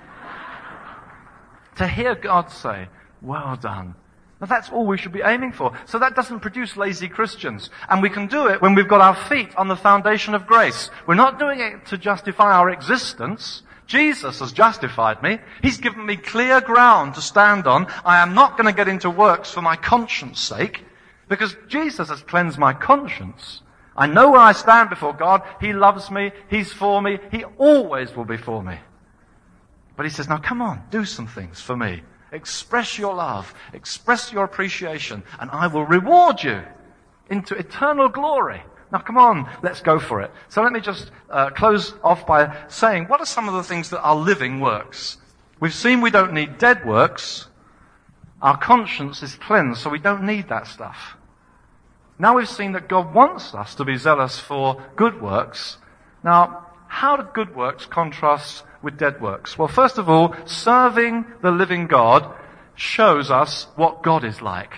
Speaker 2: To hear God say, well done. Now that's all we should be aiming for. So that doesn't produce lazy Christians. And we can do it when we've got our feet on the foundation of grace. We're not doing it to justify our existence. Jesus has justified me. He's given me clear ground to stand on. I am not going to get into works for my conscience sake, because Jesus has cleansed my conscience. I know where I stand before God. He loves me. He's for me. He always will be for me. But he says, now come on, do some things for me. Express your love. Express your appreciation. And I will reward you into eternal glory. Now come on, let's go for it. So let me just uh, close off by saying, what are some of the things that are living works? We've seen we don't need dead works. Our conscience is cleansed, so we don't need that stuff. Now we've seen that God wants us to be zealous for good works. Now, how do good works contrast with dead works? Well, first of all, serving the living God shows us what God is like.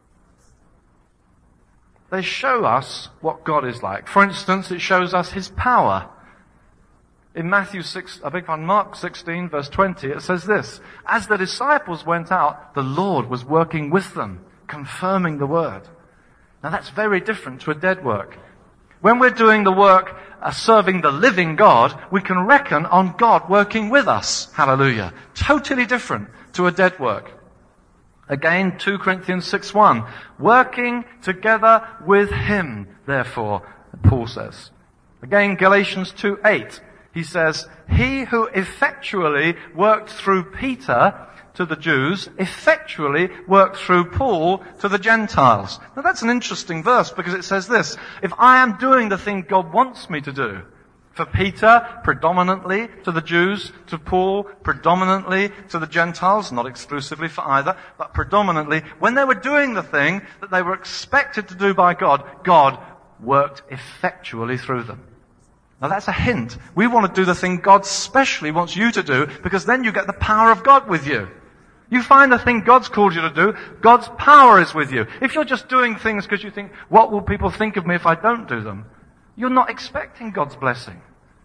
Speaker 2: They show us what God is like. For instance, it shows us His power. In Matthew six, I beg pardon, Mark sixteen, verse twenty, it says this: as the disciples went out, the Lord was working with them, confirming the word. Now that's very different to a dead work. When we're doing the work uh, serving the living God, we can reckon on God working with us. Hallelujah. Totally different to a dead work. Again, two Corinthians six one. Working together with Him, therefore, Paul says. Again, Galatians two eight. He says, He who effectually worked through Peter to the Jews, effectually worked through Paul to the Gentiles. Now that's an interesting verse, because it says this: if I am doing the thing God wants me to do, for Peter, predominantly to the Jews, to Paul, predominantly to the Gentiles, not exclusively for either, but predominantly, when they were doing the thing that they were expected to do by God, God worked effectually through them. Now that's a hint. We want to do the thing God specially wants you to do, because then you get the power of God with you. You find the thing God's called you to do, God's power is with you. If you're just doing things because you think, what will people think of me if I don't do them? You're not expecting God's blessing.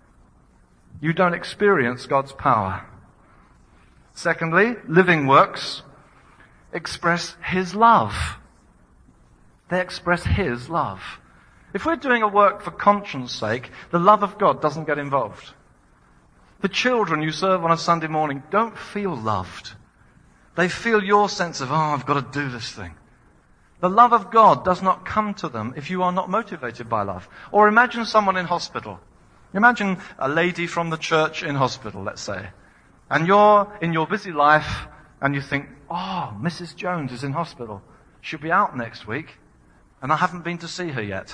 Speaker 2: You don't experience God's power. Secondly, living works express His love. They express His love. If we're doing a work for conscience sake, the love of God doesn't get involved. The children you serve on a Sunday morning don't feel loved. They feel your sense of, oh, I've got to do this thing. The love of God does not come to them if you are not motivated by love. Or imagine someone in hospital. Imagine a lady from the church in hospital, let's say. And you're in your busy life and you think, oh, Missus Jones is in hospital. She'll be out next week and I haven't been to see her yet.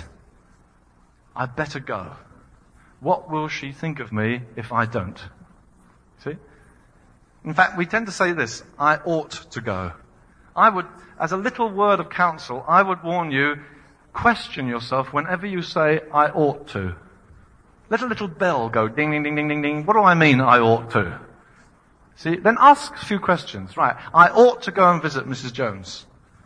Speaker 2: I'd better go. What will she think of me if I don't? See? In fact, we tend to say this: I ought to go. I would, as a little word of counsel, I would warn you, question yourself whenever you say, I ought to. Let a little bell go ding, ding, ding, ding, ding, ding. What do I mean, I ought to? See, then ask a few questions. Right, I ought to go and visit Missus Jones.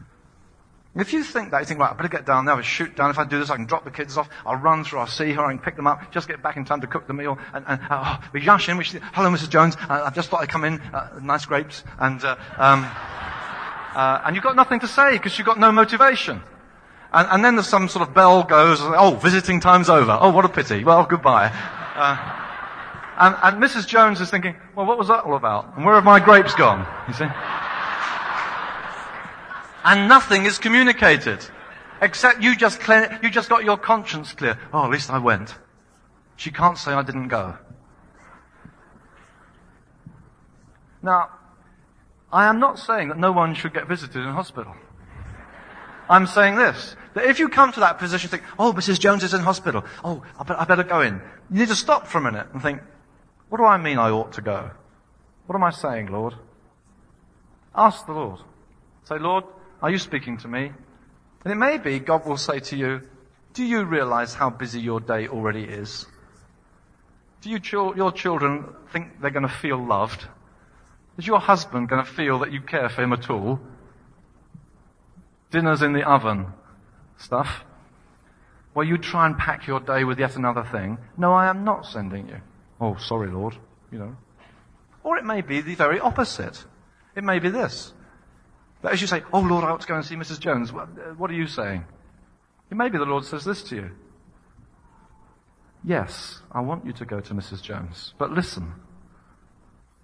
Speaker 2: If you think that, you think, right, I better get down there, I'll shoot down. If I do this, I can drop the kids off. I'll run through, I'll see her, I can pick them up, just get back in time to cook the meal. And, and uh, oh, we rush in, we should, hello, Missus Jones, uh, I've just thought I'd come in, uh, nice grapes. And, uh, um, uh, and you've got nothing to say because you've got no motivation. And, and then there's some sort of bell goes, oh, visiting time's over. Oh, what a pity. Well, goodbye. Uh, and, and Missus Jones is thinking, well, what was that all about? And where have my grapes gone? You see? And nothing is communicated. Except you just clear, you just got your conscience clear. Oh, at least I went. She can't say I didn't go. Now, I am not saying that no one should get visited in hospital. I'm saying this, that if you come to that position and think, oh, Missus Jones is in hospital. Oh, I better, I better go in. You need to stop for a minute and think, what do I mean I ought to go? What am I saying, Lord? Ask the Lord. Say, Lord, are you speaking to me? And it may be God will say to you, do you realize how busy your day already is? Do you ch- your children think they're going to feel loved? Is your husband going to feel that you care for him at all? Dinner's in the oven stuff. Well, you try and pack your day with yet another thing. No, I am not sending you. Oh, sorry, Lord. You know. Or it may be the very opposite. It may be this. But as you say, oh, Lord, I ought to go and see Missus Jones. What, uh, what are you saying? It may be the Lord says this to you. Yes, I want you to go to Missus Jones. But listen,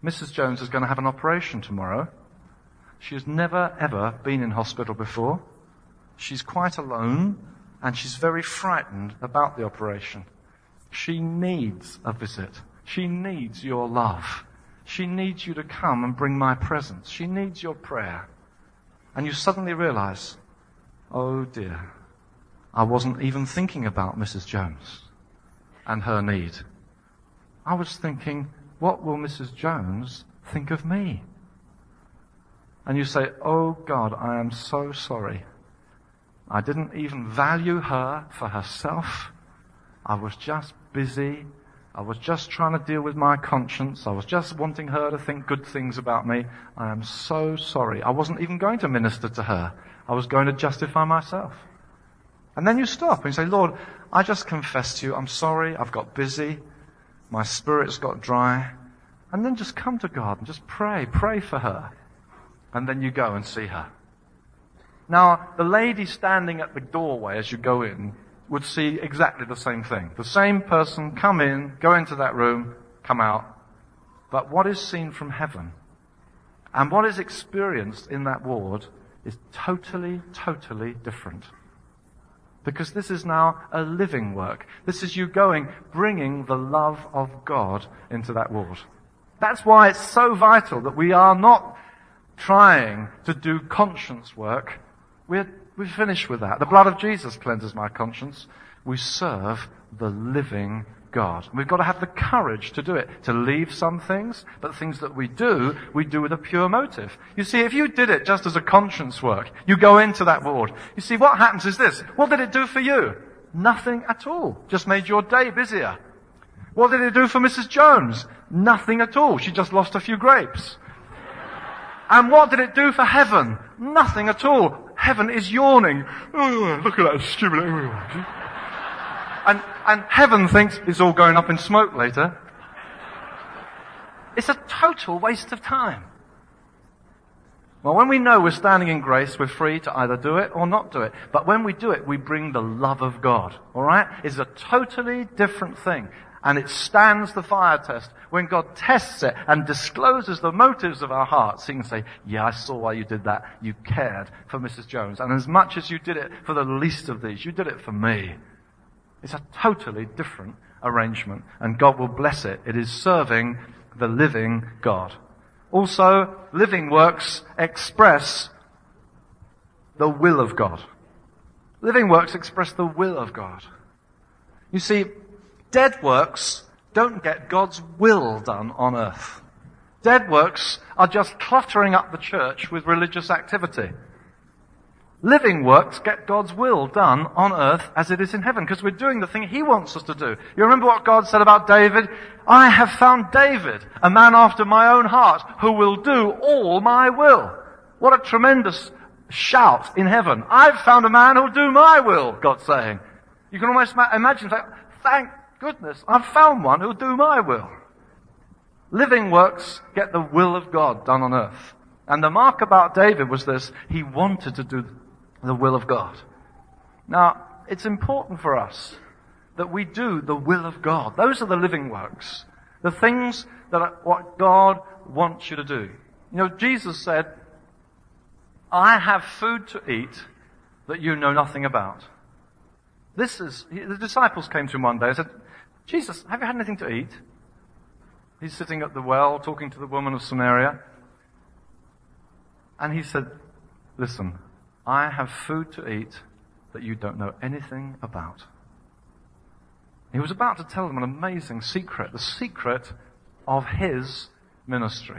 Speaker 2: Missus Jones is going to have an operation tomorrow. She has never, ever been in hospital before. She's quite alone, and she's very frightened about the operation. She needs a visit. She needs your love. She needs you to come and bring my presence. She needs your prayer. And you suddenly realize, oh dear, I wasn't even thinking about Missus Jones and her need. I was thinking, what will Missus Jones think of me? And you say, oh God, I am so sorry. I didn't even value her for herself. I was just busy. I was just trying to deal with my conscience. I was just wanting her to think good things about me. I am so sorry. I wasn't even going to minister to her. I was going to justify myself. And then you stop and you say, Lord, I just confess to you, I'm sorry, I've got busy. My spirit's got dry. And then just come to God and just pray. Pray for her. And then you go and see her. Now, the lady standing at the doorway as you go in would see exactly the same thing. The same person come in, go into that room, come out. But what is seen from heaven and what is experienced in that ward is totally, totally different. Because this is now a living work. This is you going, bringing the love of God into that ward. That's why it's so vital that we are not trying to do conscience work. We're, we're finished with that. The blood of Jesus cleanses my conscience. We serve the living God. We've got to have the courage to do it, to leave some things, but things that we do, we do with a pure motive. You see, if you did it just as a conscience work, you go into that ward. You see, what happens is this. What did it do for you? Nothing at all. Just made your day busier. What did it do for Missus Jones? Nothing at all. She just lost a few grapes. And what did it do for heaven? Nothing at all. Heaven is yawning. Oh, look at that stupid. And, and heaven thinks it's all going up in smoke later. It's a total waste of time. Well, when we know we're standing in grace, we're free to either do it or not do it. But when we do it, we bring the love of God. All right? It's a totally different thing. And it stands the fire test. When God tests it and discloses the motives of our hearts, He can say, yeah, I saw why you did that. You cared for Missus Jones. And as much as you did it for the least of these, you did it for me. It's a totally different arrangement. And God will bless it. It is serving the living God. Also, living works express the will of God. Living works express the will of God. You see, dead works don't get God's will done on earth. Dead works are just cluttering up the church with religious activity. Living works get God's will done on earth as it is in heaven, because we're doing the thing He wants us to do. You remember what God said about David? I have found David, a man after my own heart, who will do all my will. What a tremendous shout in heaven. I've found a man who'll do my will, God's saying. You can almost imagine, thank goodness, I've found one who'll do my will. Living works get the will of God done on earth. And the mark about David was this: he wanted to do the will of God. Now, it's important for us that we do the will of God. Those are the living works. The things that are what God wants you to do. You know, Jesus said, I have food to eat that you know nothing about. This is, the disciples came to him one day and said, Jesus, have you had anything to eat? He's sitting at the well talking to the woman of Samaria. And he said, listen, I have food to eat that you don't know anything about. He was about to tell them an amazing secret, the secret of his ministry.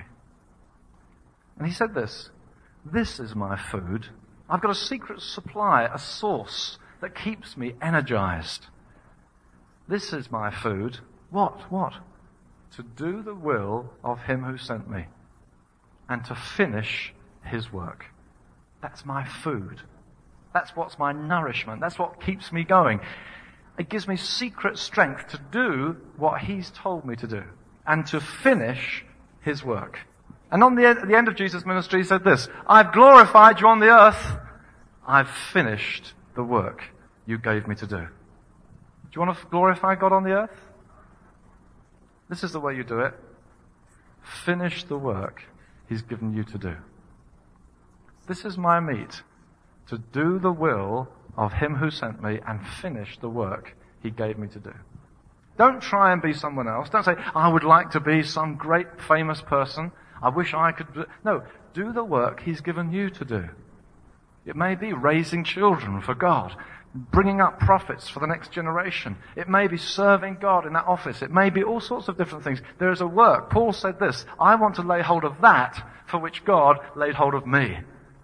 Speaker 2: And he said this, this is my food. I've got a secret supply, a source that keeps me energized. This is my food. What? What? To do the will of Him who sent me and to finish His work. That's my food. That's what's my nourishment. That's what keeps me going. It gives me secret strength to do what He's told me to do and to finish His work. And on the end, at the end of Jesus' ministry, He said this, I've glorified you on the earth. I've finished the work you gave me to do. Do you want to glorify God on the earth? This is the way you do it. finish the work he's given you to do. This is my meat, to do the will of him who sent me and finish the work he gave me to do. Don't try and be someone else. Don't say, I would like to be some great famous person. I wish I could do. No, do the work he's given you to do. It may be raising children for God, bringing up prophets for the next generation. It may be serving God in that office. It may be all sorts of different things. There is a work. Paul said this, I want to lay hold of that for which God laid hold of me.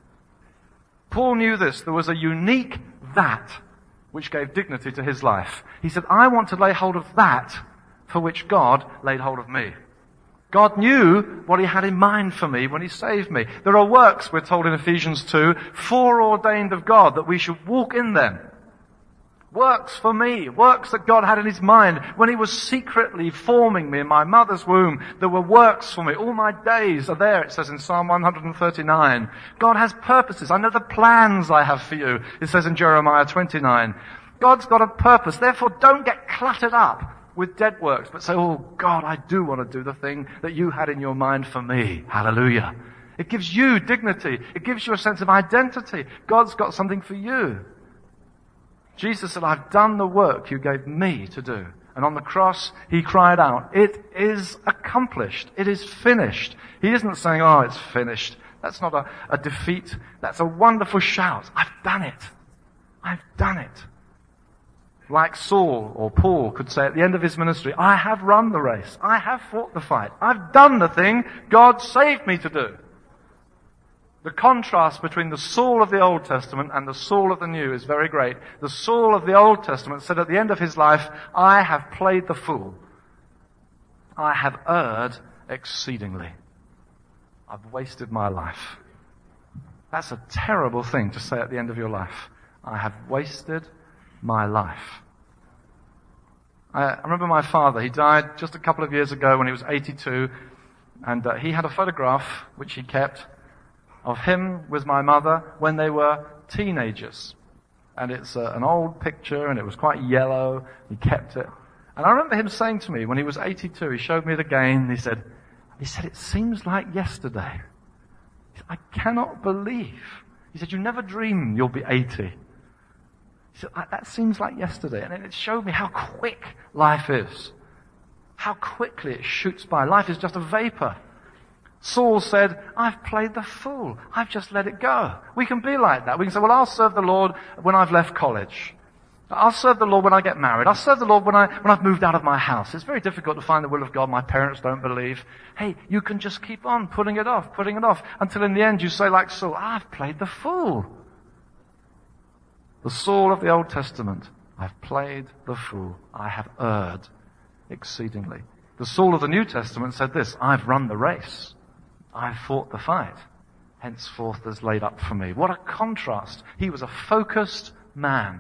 Speaker 2: Paul knew this. There was a unique that which gave dignity to his life. He said, I want to lay hold of that for which God laid hold of me. God knew what he had in mind for me when he saved me. There are works, we're told in Ephesians two, foreordained of God, that we should walk in them. Works for me, works that God had in his mind. When he was secretly forming me in my mother's womb, there were works for me. All my days are there, it says in Psalm one thirty-nine. God has purposes. I know the plans I have for you, it says in Jeremiah twenty-nine. God's got a purpose. Therefore, don't get cluttered up with dead works, but say, oh God, I do want to do the thing that you had in your mind for me. Hallelujah. It gives you dignity. It gives you a sense of identity. God's got something for you. Jesus said, I've done the work you gave me to do. And on the cross, he cried out, it is accomplished. It is finished. He isn't saying, oh, it's finished. That's not a, a defeat. That's a wonderful shout. I've done it. I've done it. Like Saul or Paul could say at the end of his ministry, I have run the race. I have fought the fight. I've done the thing God saved me to do. The contrast between the Saul of the Old Testament and the Saul of the New is very great. The Saul of the Old Testament said at the end of his life, I have played the fool. I have erred exceedingly. I've wasted my life. That's a terrible thing to say at the end of your life. I have wasted my life. I remember my father, he died just a couple of years ago when he was eighty-two, and uh, he had a photograph which he kept of him with my mother when they were teenagers. And it's uh, an old picture, and it was quite yellow. He kept it. And I remember him saying to me when he was eighty-two, he showed me it again, he said, he said, it seems like yesterday. He said, I cannot believe. He said, you never dream you'll be eighty. He said, that seems like yesterday. And it showed me how quick life is. How quickly it shoots by. Life is just a vapor. Saul said, I've played the fool. I've just let it go. We can be like that. We can say, well, I'll serve the Lord when I've left college. I'll serve the Lord when I get married. I'll serve the Lord when, I, when I've moved out of my house. It's very difficult to find the will of God. My parents don't believe. Hey, you can just keep on putting it off, putting it off, until in the end you say like Saul, I've played the fool. The Saul of the Old Testament, I've played the fool. I have erred exceedingly. The Saul of the New Testament said this, I've run the race. I've fought the fight. Henceforth there's laid up for me. What a contrast. He was a focused man.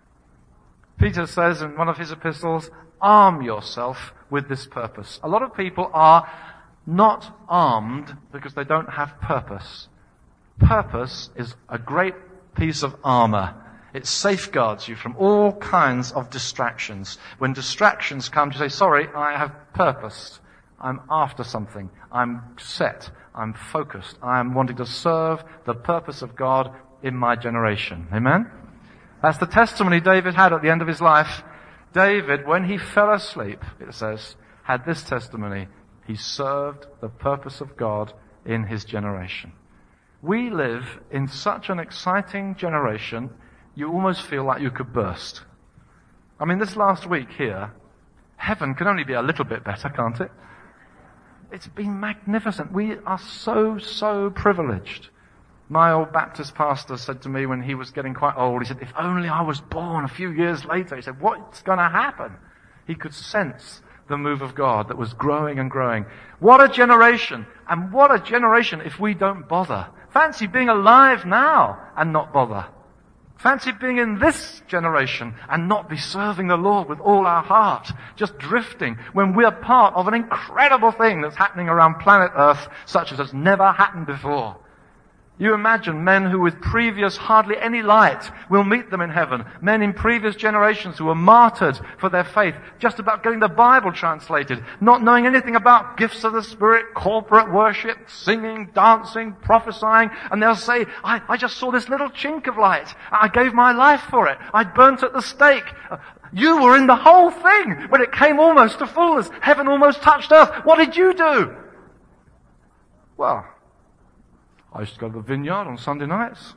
Speaker 2: Peter says in one of his epistles, arm yourself with this purpose. A lot of people are not armed because they don't have purpose. Purpose is a great piece of armor. It safeguards you from all kinds of distractions. When distractions come, you say, sorry, I have purposed. I'm after something. I'm set. I'm focused. I'm wanting to serve the purpose of God in my generation. Amen? That's the testimony David had at the end of his life. David, when he fell asleep, it says, had this testimony. He served the purpose of God in his generation. We live in such an exciting generation, you almost feel like you could burst. I mean, this last week here, heaven can only be a little bit better, can't it? It's been magnificent. We are so, so privileged. My old Baptist pastor said to me when he was getting quite old, he said, if only I was born a few years later. He said, what's going to happen? He could sense the move of God that was growing and growing. What a generation. And what a generation if we don't bother. Fancy being alive now and not bother. Fancy being in this generation and not be serving the Lord with all our heart, just drifting, when we're part of an incredible thing that's happening around planet Earth, such as has never happened before. You imagine men who with previous hardly any light will meet them in heaven. Men in previous generations who were martyred for their faith, just about getting the Bible translated, not knowing anything about gifts of the Spirit, corporate worship, singing, dancing, prophesying, and they'll say, I, I just saw this little chink of light. I gave my life for it. I burnt at the stake. You were in the whole thing when it came almost to fullness. Heaven almost touched earth. What did you do? Well, I used to go to the vineyard on Sunday nights.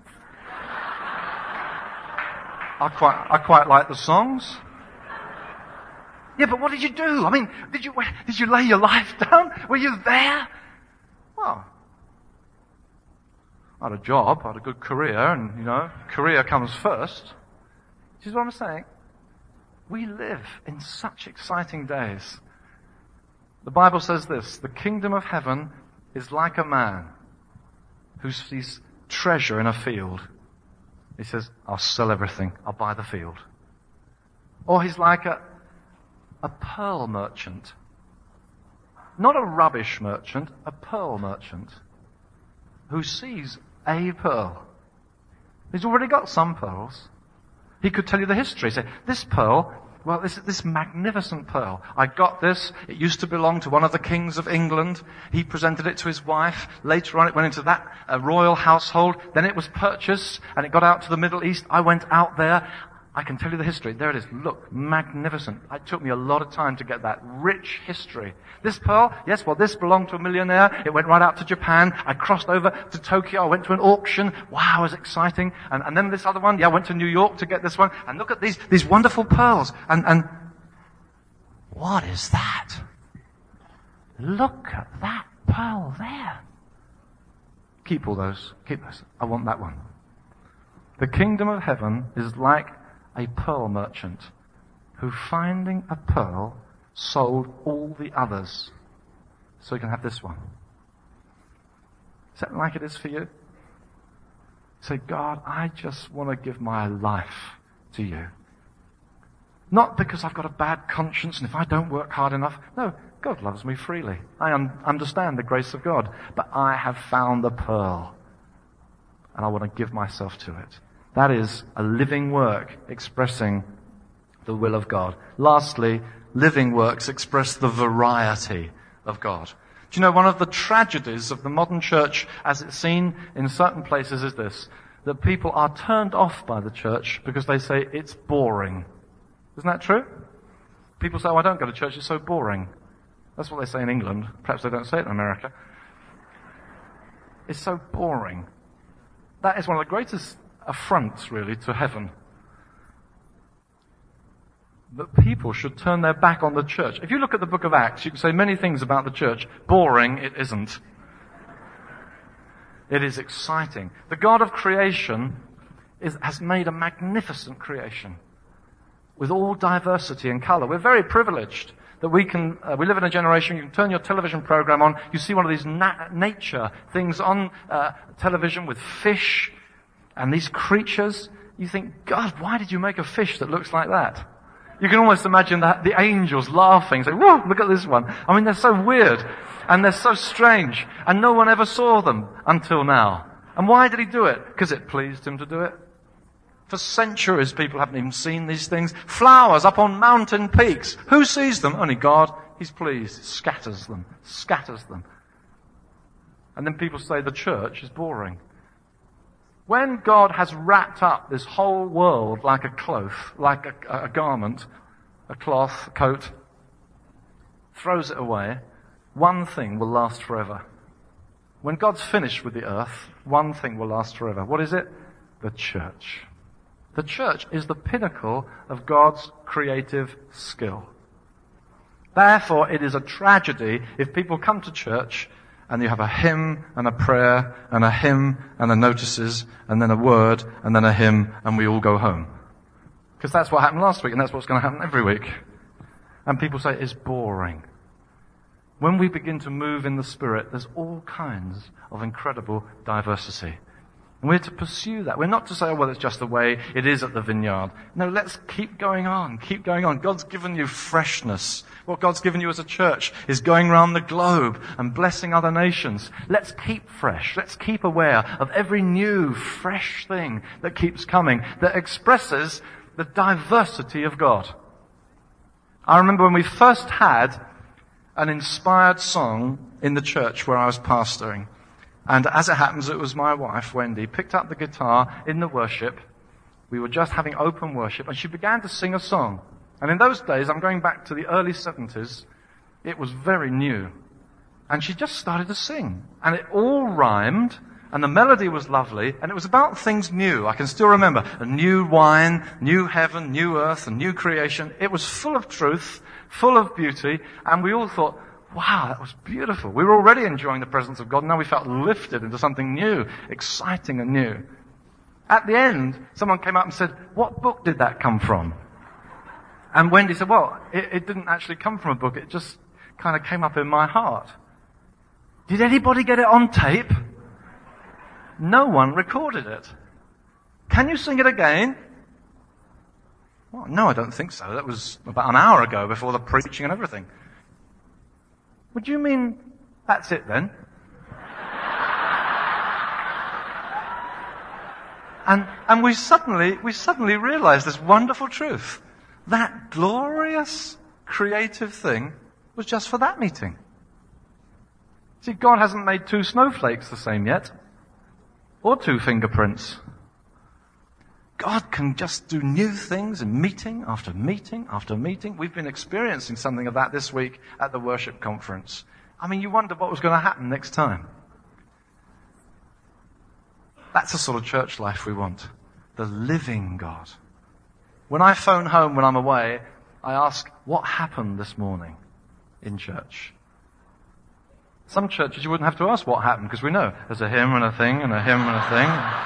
Speaker 2: I quite, I quite like the songs. Yeah, but what did you do? I mean, did you, did you lay your life down? Were you there? Well, I had a job, I had a good career, and, you know, career comes first. Do you see what I'm saying? We live in such exciting days. The Bible says this, the kingdom of heaven is like a man who sees treasure in a field. He says, I'll sell everything. I'll buy the field. Or he's like a, a pearl merchant. Not a rubbish merchant, a pearl merchant who sees a pearl. He's already got some pearls. He could tell you the history. Say, this pearl, well, this, this magnificent pearl, I got this. It used to belong to one of the kings of England. He presented it to his wife. Later on, it went into that uh, royal household. Then it was purchased, and it got out to the Middle East. I went out there. I can tell you the history. There it is. Look, magnificent. It took me a lot of time to get that rich history. This pearl, yes, well, this belonged to a millionaire. It went right out to Japan. I crossed over to Tokyo. I went to an auction. Wow, it was exciting. And, and then this other one, yeah, I went to New York to get this one. And look at these, these wonderful pearls. And, and, what is that? Look at that pearl there. Keep all those. Keep those. I want that one. The kingdom of heaven is like a pearl merchant who, finding a pearl, sold all the others so he can have this one. Is that like it is for you? Say, God, I just want to give my life to you. Not because I've got a bad conscience and if I don't work hard enough. No, God loves me freely. I un- understand the grace of God. But I have found the pearl and I want to give myself to it. That is a living work expressing the will of God. Lastly, living works express the variety of God. Do you know, one of the tragedies of the modern church as it's seen in certain places is this, that people are turned off by the church because they say it's boring. Isn't that true? People say, oh, I don't go to church, it's so boring. That's what they say in England. Perhaps they don't say it in America. It's so boring. That is one of the greatest affronts, really, to heaven. That people should turn their back on the church. If you look at the book of Acts, you can say many things about the church. Boring, it isn't. It is exciting. The God of creation is, has made a magnificent creation with all diversity and color. We're very privileged that we can, uh, we live in a generation, you can turn your television program on, you see one of these na- nature things on uh, television with fish and these creatures. You think, God, why did you make a fish that looks like that? You can almost imagine that the angels laughing, saying, whoa, look at this one. I mean, they're so weird and they're so strange and no one ever saw them until now. And why did he do it? Because it pleased him to do it. For centuries, people haven't even seen these things. Flowers up on mountain peaks. Who sees them? Only God. He's pleased. Scatters them. Scatters them. And then people say the church is boring. When God has wrapped up this whole world like a cloth, like a, a garment, a cloth, a coat, throws it away, one thing will last forever. When God's finished with the earth, one thing will last forever. What is it? The church. The church is the pinnacle of God's creative skill. Therefore, it is a tragedy if people come to church and you have a hymn and a prayer and a hymn and a notices and then a word and then a hymn and we all go home. Because that's what happened last week and that's what's going to happen every week. And people say it's boring. When we begin to move in the Spirit, there's all kinds of incredible diversity. And we're to pursue that. We're not to say, oh, well, it's just the way it is at the Vineyard. No, let's keep going on, keep going on. God's given you freshness. What God's given you as a church is going around the globe and blessing other nations. Let's keep fresh. Let's keep aware of every new, fresh thing that keeps coming, that expresses the diversity of God. I remember when we first had an inspired song in the church where I was pastoring. And as it happens, it was my wife, Wendy, picked up the guitar in the worship. We were just having open worship, and she began to sing a song. And in those days, I'm going back to the early seventies, it was very new. And she just started to sing. And it all rhymed, and the melody was lovely, and it was about things new. I can still remember a new wine, new heaven, new earth, and new creation. It was full of truth, full of beauty, and we all thought, wow, that was beautiful. We were already enjoying the presence of God, and now we felt lifted into something new, exciting and new. At the end, someone came up and said, what book did that come from? And Wendy said, well, it, it didn't actually come from a book, it just kind of came up in my heart. Did anybody get it on tape? No one recorded it. Can you sing it again? Well, no, I don't think so. That was about an hour ago before the preaching and everything. Would you mean that's it then? and and we suddenly we suddenly realized this wonderful truth. That glorious creative thing was just for that meeting. See, God hasn't made two snowflakes the same yet. Or two fingerprints. God can just do new things in meeting after meeting after meeting. We've been experiencing something of that this week at the worship conference. I mean, you wonder what was going to happen next time. That's the sort of church life we want. The living God. When I phone home when I'm away, I ask, what happened this morning in church? Some churches you wouldn't have to ask what happened, because we know there's a hymn and a thing and a hymn and a thing.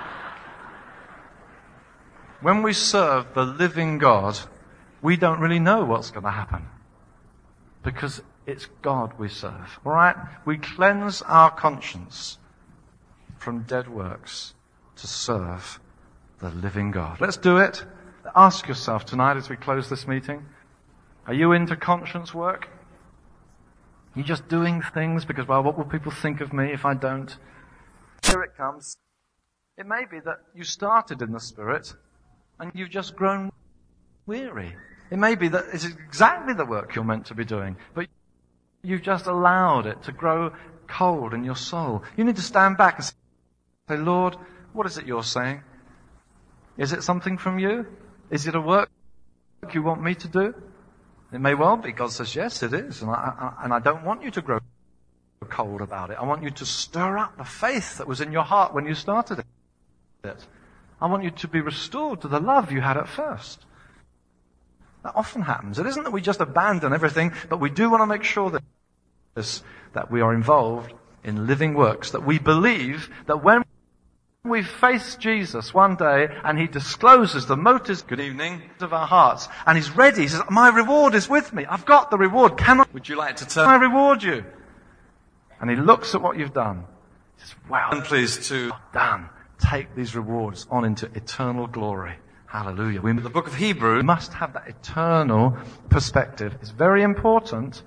Speaker 2: When we serve the living God, we don't really know what's going to happen. Because it's God we serve. All right? We cleanse our conscience from dead works to serve the living God. Let's do it. Ask yourself tonight as we close this meeting, are you into conscience work? You're just doing things because, well, what will people think of me if I don't? Here it comes. It may be that you started in the Spirit and you've just grown weary. It may be that it's exactly the work you're meant to be doing, but you've just allowed it to grow cold in your soul. You need to stand back and say, Lord, what is it you're saying? Is it something from you? Is it a work you want me to do? It may well be. God says, yes, it is. And I, I, and I don't want you to grow cold about it. I want you to stir up the faith that was in your heart when you started it. I want you to be restored to the love you had at first. That often happens. It isn't that we just abandon everything, but we do want to make sure that, this, that we are involved in living works, that we believe that when we face Jesus one day and he discloses the motives, good evening, of our hearts, and he's ready. He says, my reward is with me. I've got the reward. Can I,
Speaker 1: would you like to turn?
Speaker 2: I reward you? And he looks at what you've done. He says, wow.
Speaker 1: And please to
Speaker 2: done. Take these rewards on into eternal glory. Hallelujah. We,
Speaker 1: the book of Hebrews,
Speaker 2: we must have that eternal perspective. It's very important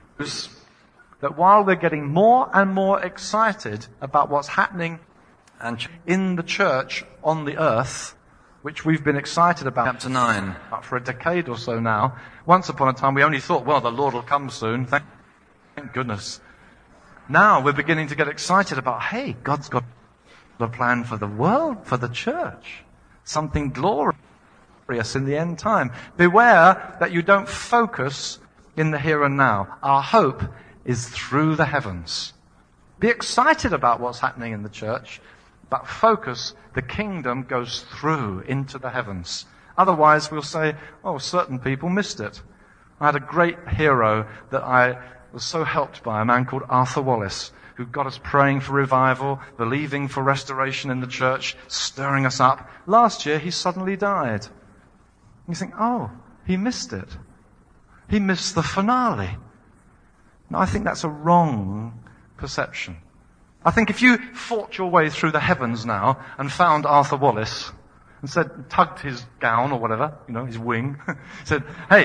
Speaker 2: that while we're getting more and more excited about what's happening and in the church on the earth, which we've been excited about
Speaker 1: chapter nine
Speaker 2: for a decade or so now. Once upon a time we only thought, well, the Lord will come soon. Thank, thank goodness. Now we're beginning to get excited about, hey, God's got a plan for the world, for the church. Something glorious in the end time. Beware that you don't focus in the here and now. Our hope is through the heavens. Be excited about what's happening in the church, but focus, the kingdom goes through into the heavens. Otherwise we'll say, oh, certain people missed it. I had a great hero that I was so helped by, a man called Arthur Wallace, who got us praying for revival, believing for restoration in the church, stirring us up. Last year he suddenly died. You think, oh, he missed it. He missed the finale. Now I think that's a wrong perception. I think if you fought your way through the heavens now and found Arthur Wallace and said, tugged his gown or whatever, you know, his wing, said, hey,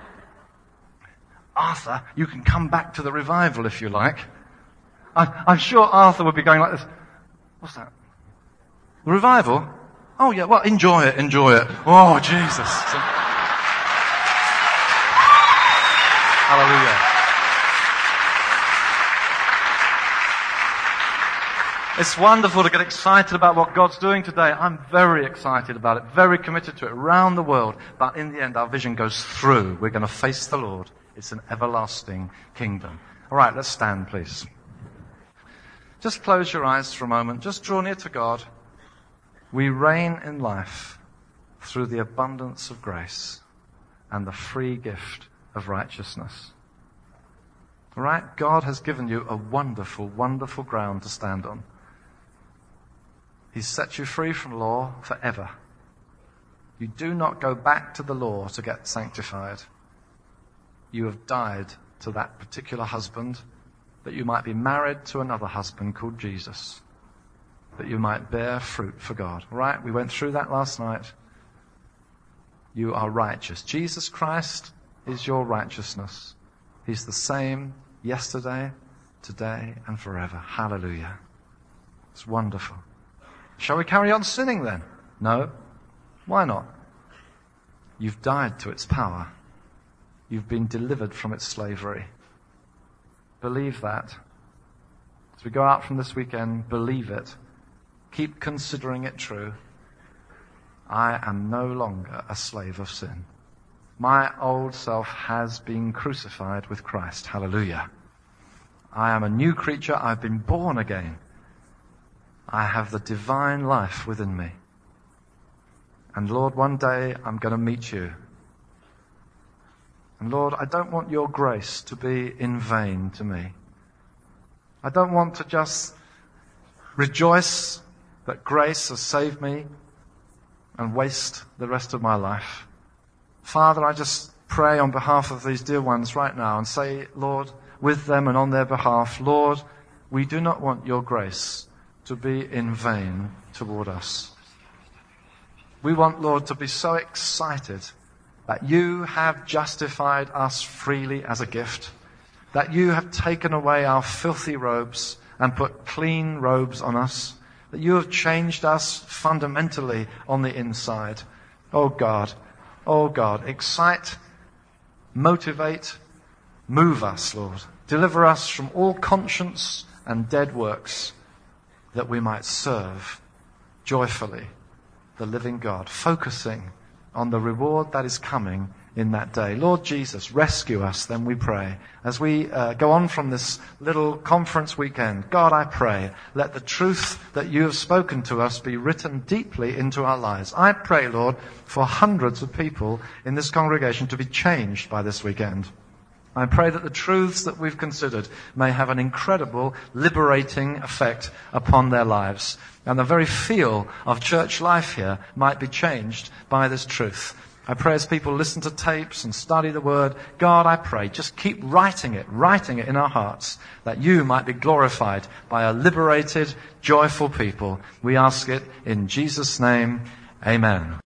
Speaker 2: Arthur, you can come back to the revival if you like. I, I'm sure Arthur would be going like this. What's that? The revival? Oh yeah, well, enjoy it, enjoy it. Oh, Jesus. So, hallelujah. It's wonderful to get excited about what God's doing today. I'm very excited about it, very committed to it around the world. But in the end, our vision goes through. We're going to face the Lord. It's an everlasting kingdom. All right, let's stand, please. Just close your eyes for a moment. Just draw near to God. We reign in life through the abundance of grace and the free gift of righteousness. All right? God has given you a wonderful, wonderful ground to stand on. He's set you free from law forever. You do not go back to the law to get sanctified. You have died to that particular husband, that you might be married to another husband called Jesus, that you might bear fruit for God. All right? We went through that last night. You are righteous. Jesus Christ is your righteousness. He's the same yesterday, today, and forever. Hallelujah. It's wonderful. Shall we carry on sinning then? No. Why not? You've died to its power. You've been delivered from its slavery. Believe that. As we go out from this weekend, believe it. Keep considering it true. I am no longer a slave of sin. My old self has been crucified with Christ. Hallelujah. I am a new creature. I've been born again. I have the divine life within me. And Lord, one day I'm going to meet you. And Lord, I don't want your grace to be in vain to me. I don't want to just rejoice that grace has saved me and waste the rest of my life. Father, I just pray on behalf of these dear ones right now and say, Lord, with them and on their behalf, Lord, we do not want your grace to be in vain toward us. We want, Lord, to be so excited that you have justified us freely as a gift, that you have taken away our filthy robes and put clean robes on us, that you have changed us fundamentally on the inside. Oh God, oh God, excite, motivate, move us, Lord. Deliver us from all conscience and dead works, that we might serve joyfully the living God, focusing on the reward that is coming in that day. Lord Jesus, rescue us, then we pray. As we uh, go on from this little conference weekend, God, I pray, let the truth that you have spoken to us be written deeply into our lives. I pray, Lord, for hundreds of people in this congregation to be changed by this weekend. I pray that the truths that we've considered may have an incredible, liberating effect upon their lives. And the very feel of church life here might be changed by this truth. I pray as people listen to tapes and study the Word, God, I pray, just keep writing it, writing it in our hearts, that you might be glorified by a liberated, joyful people. We ask it in Jesus' name. Amen.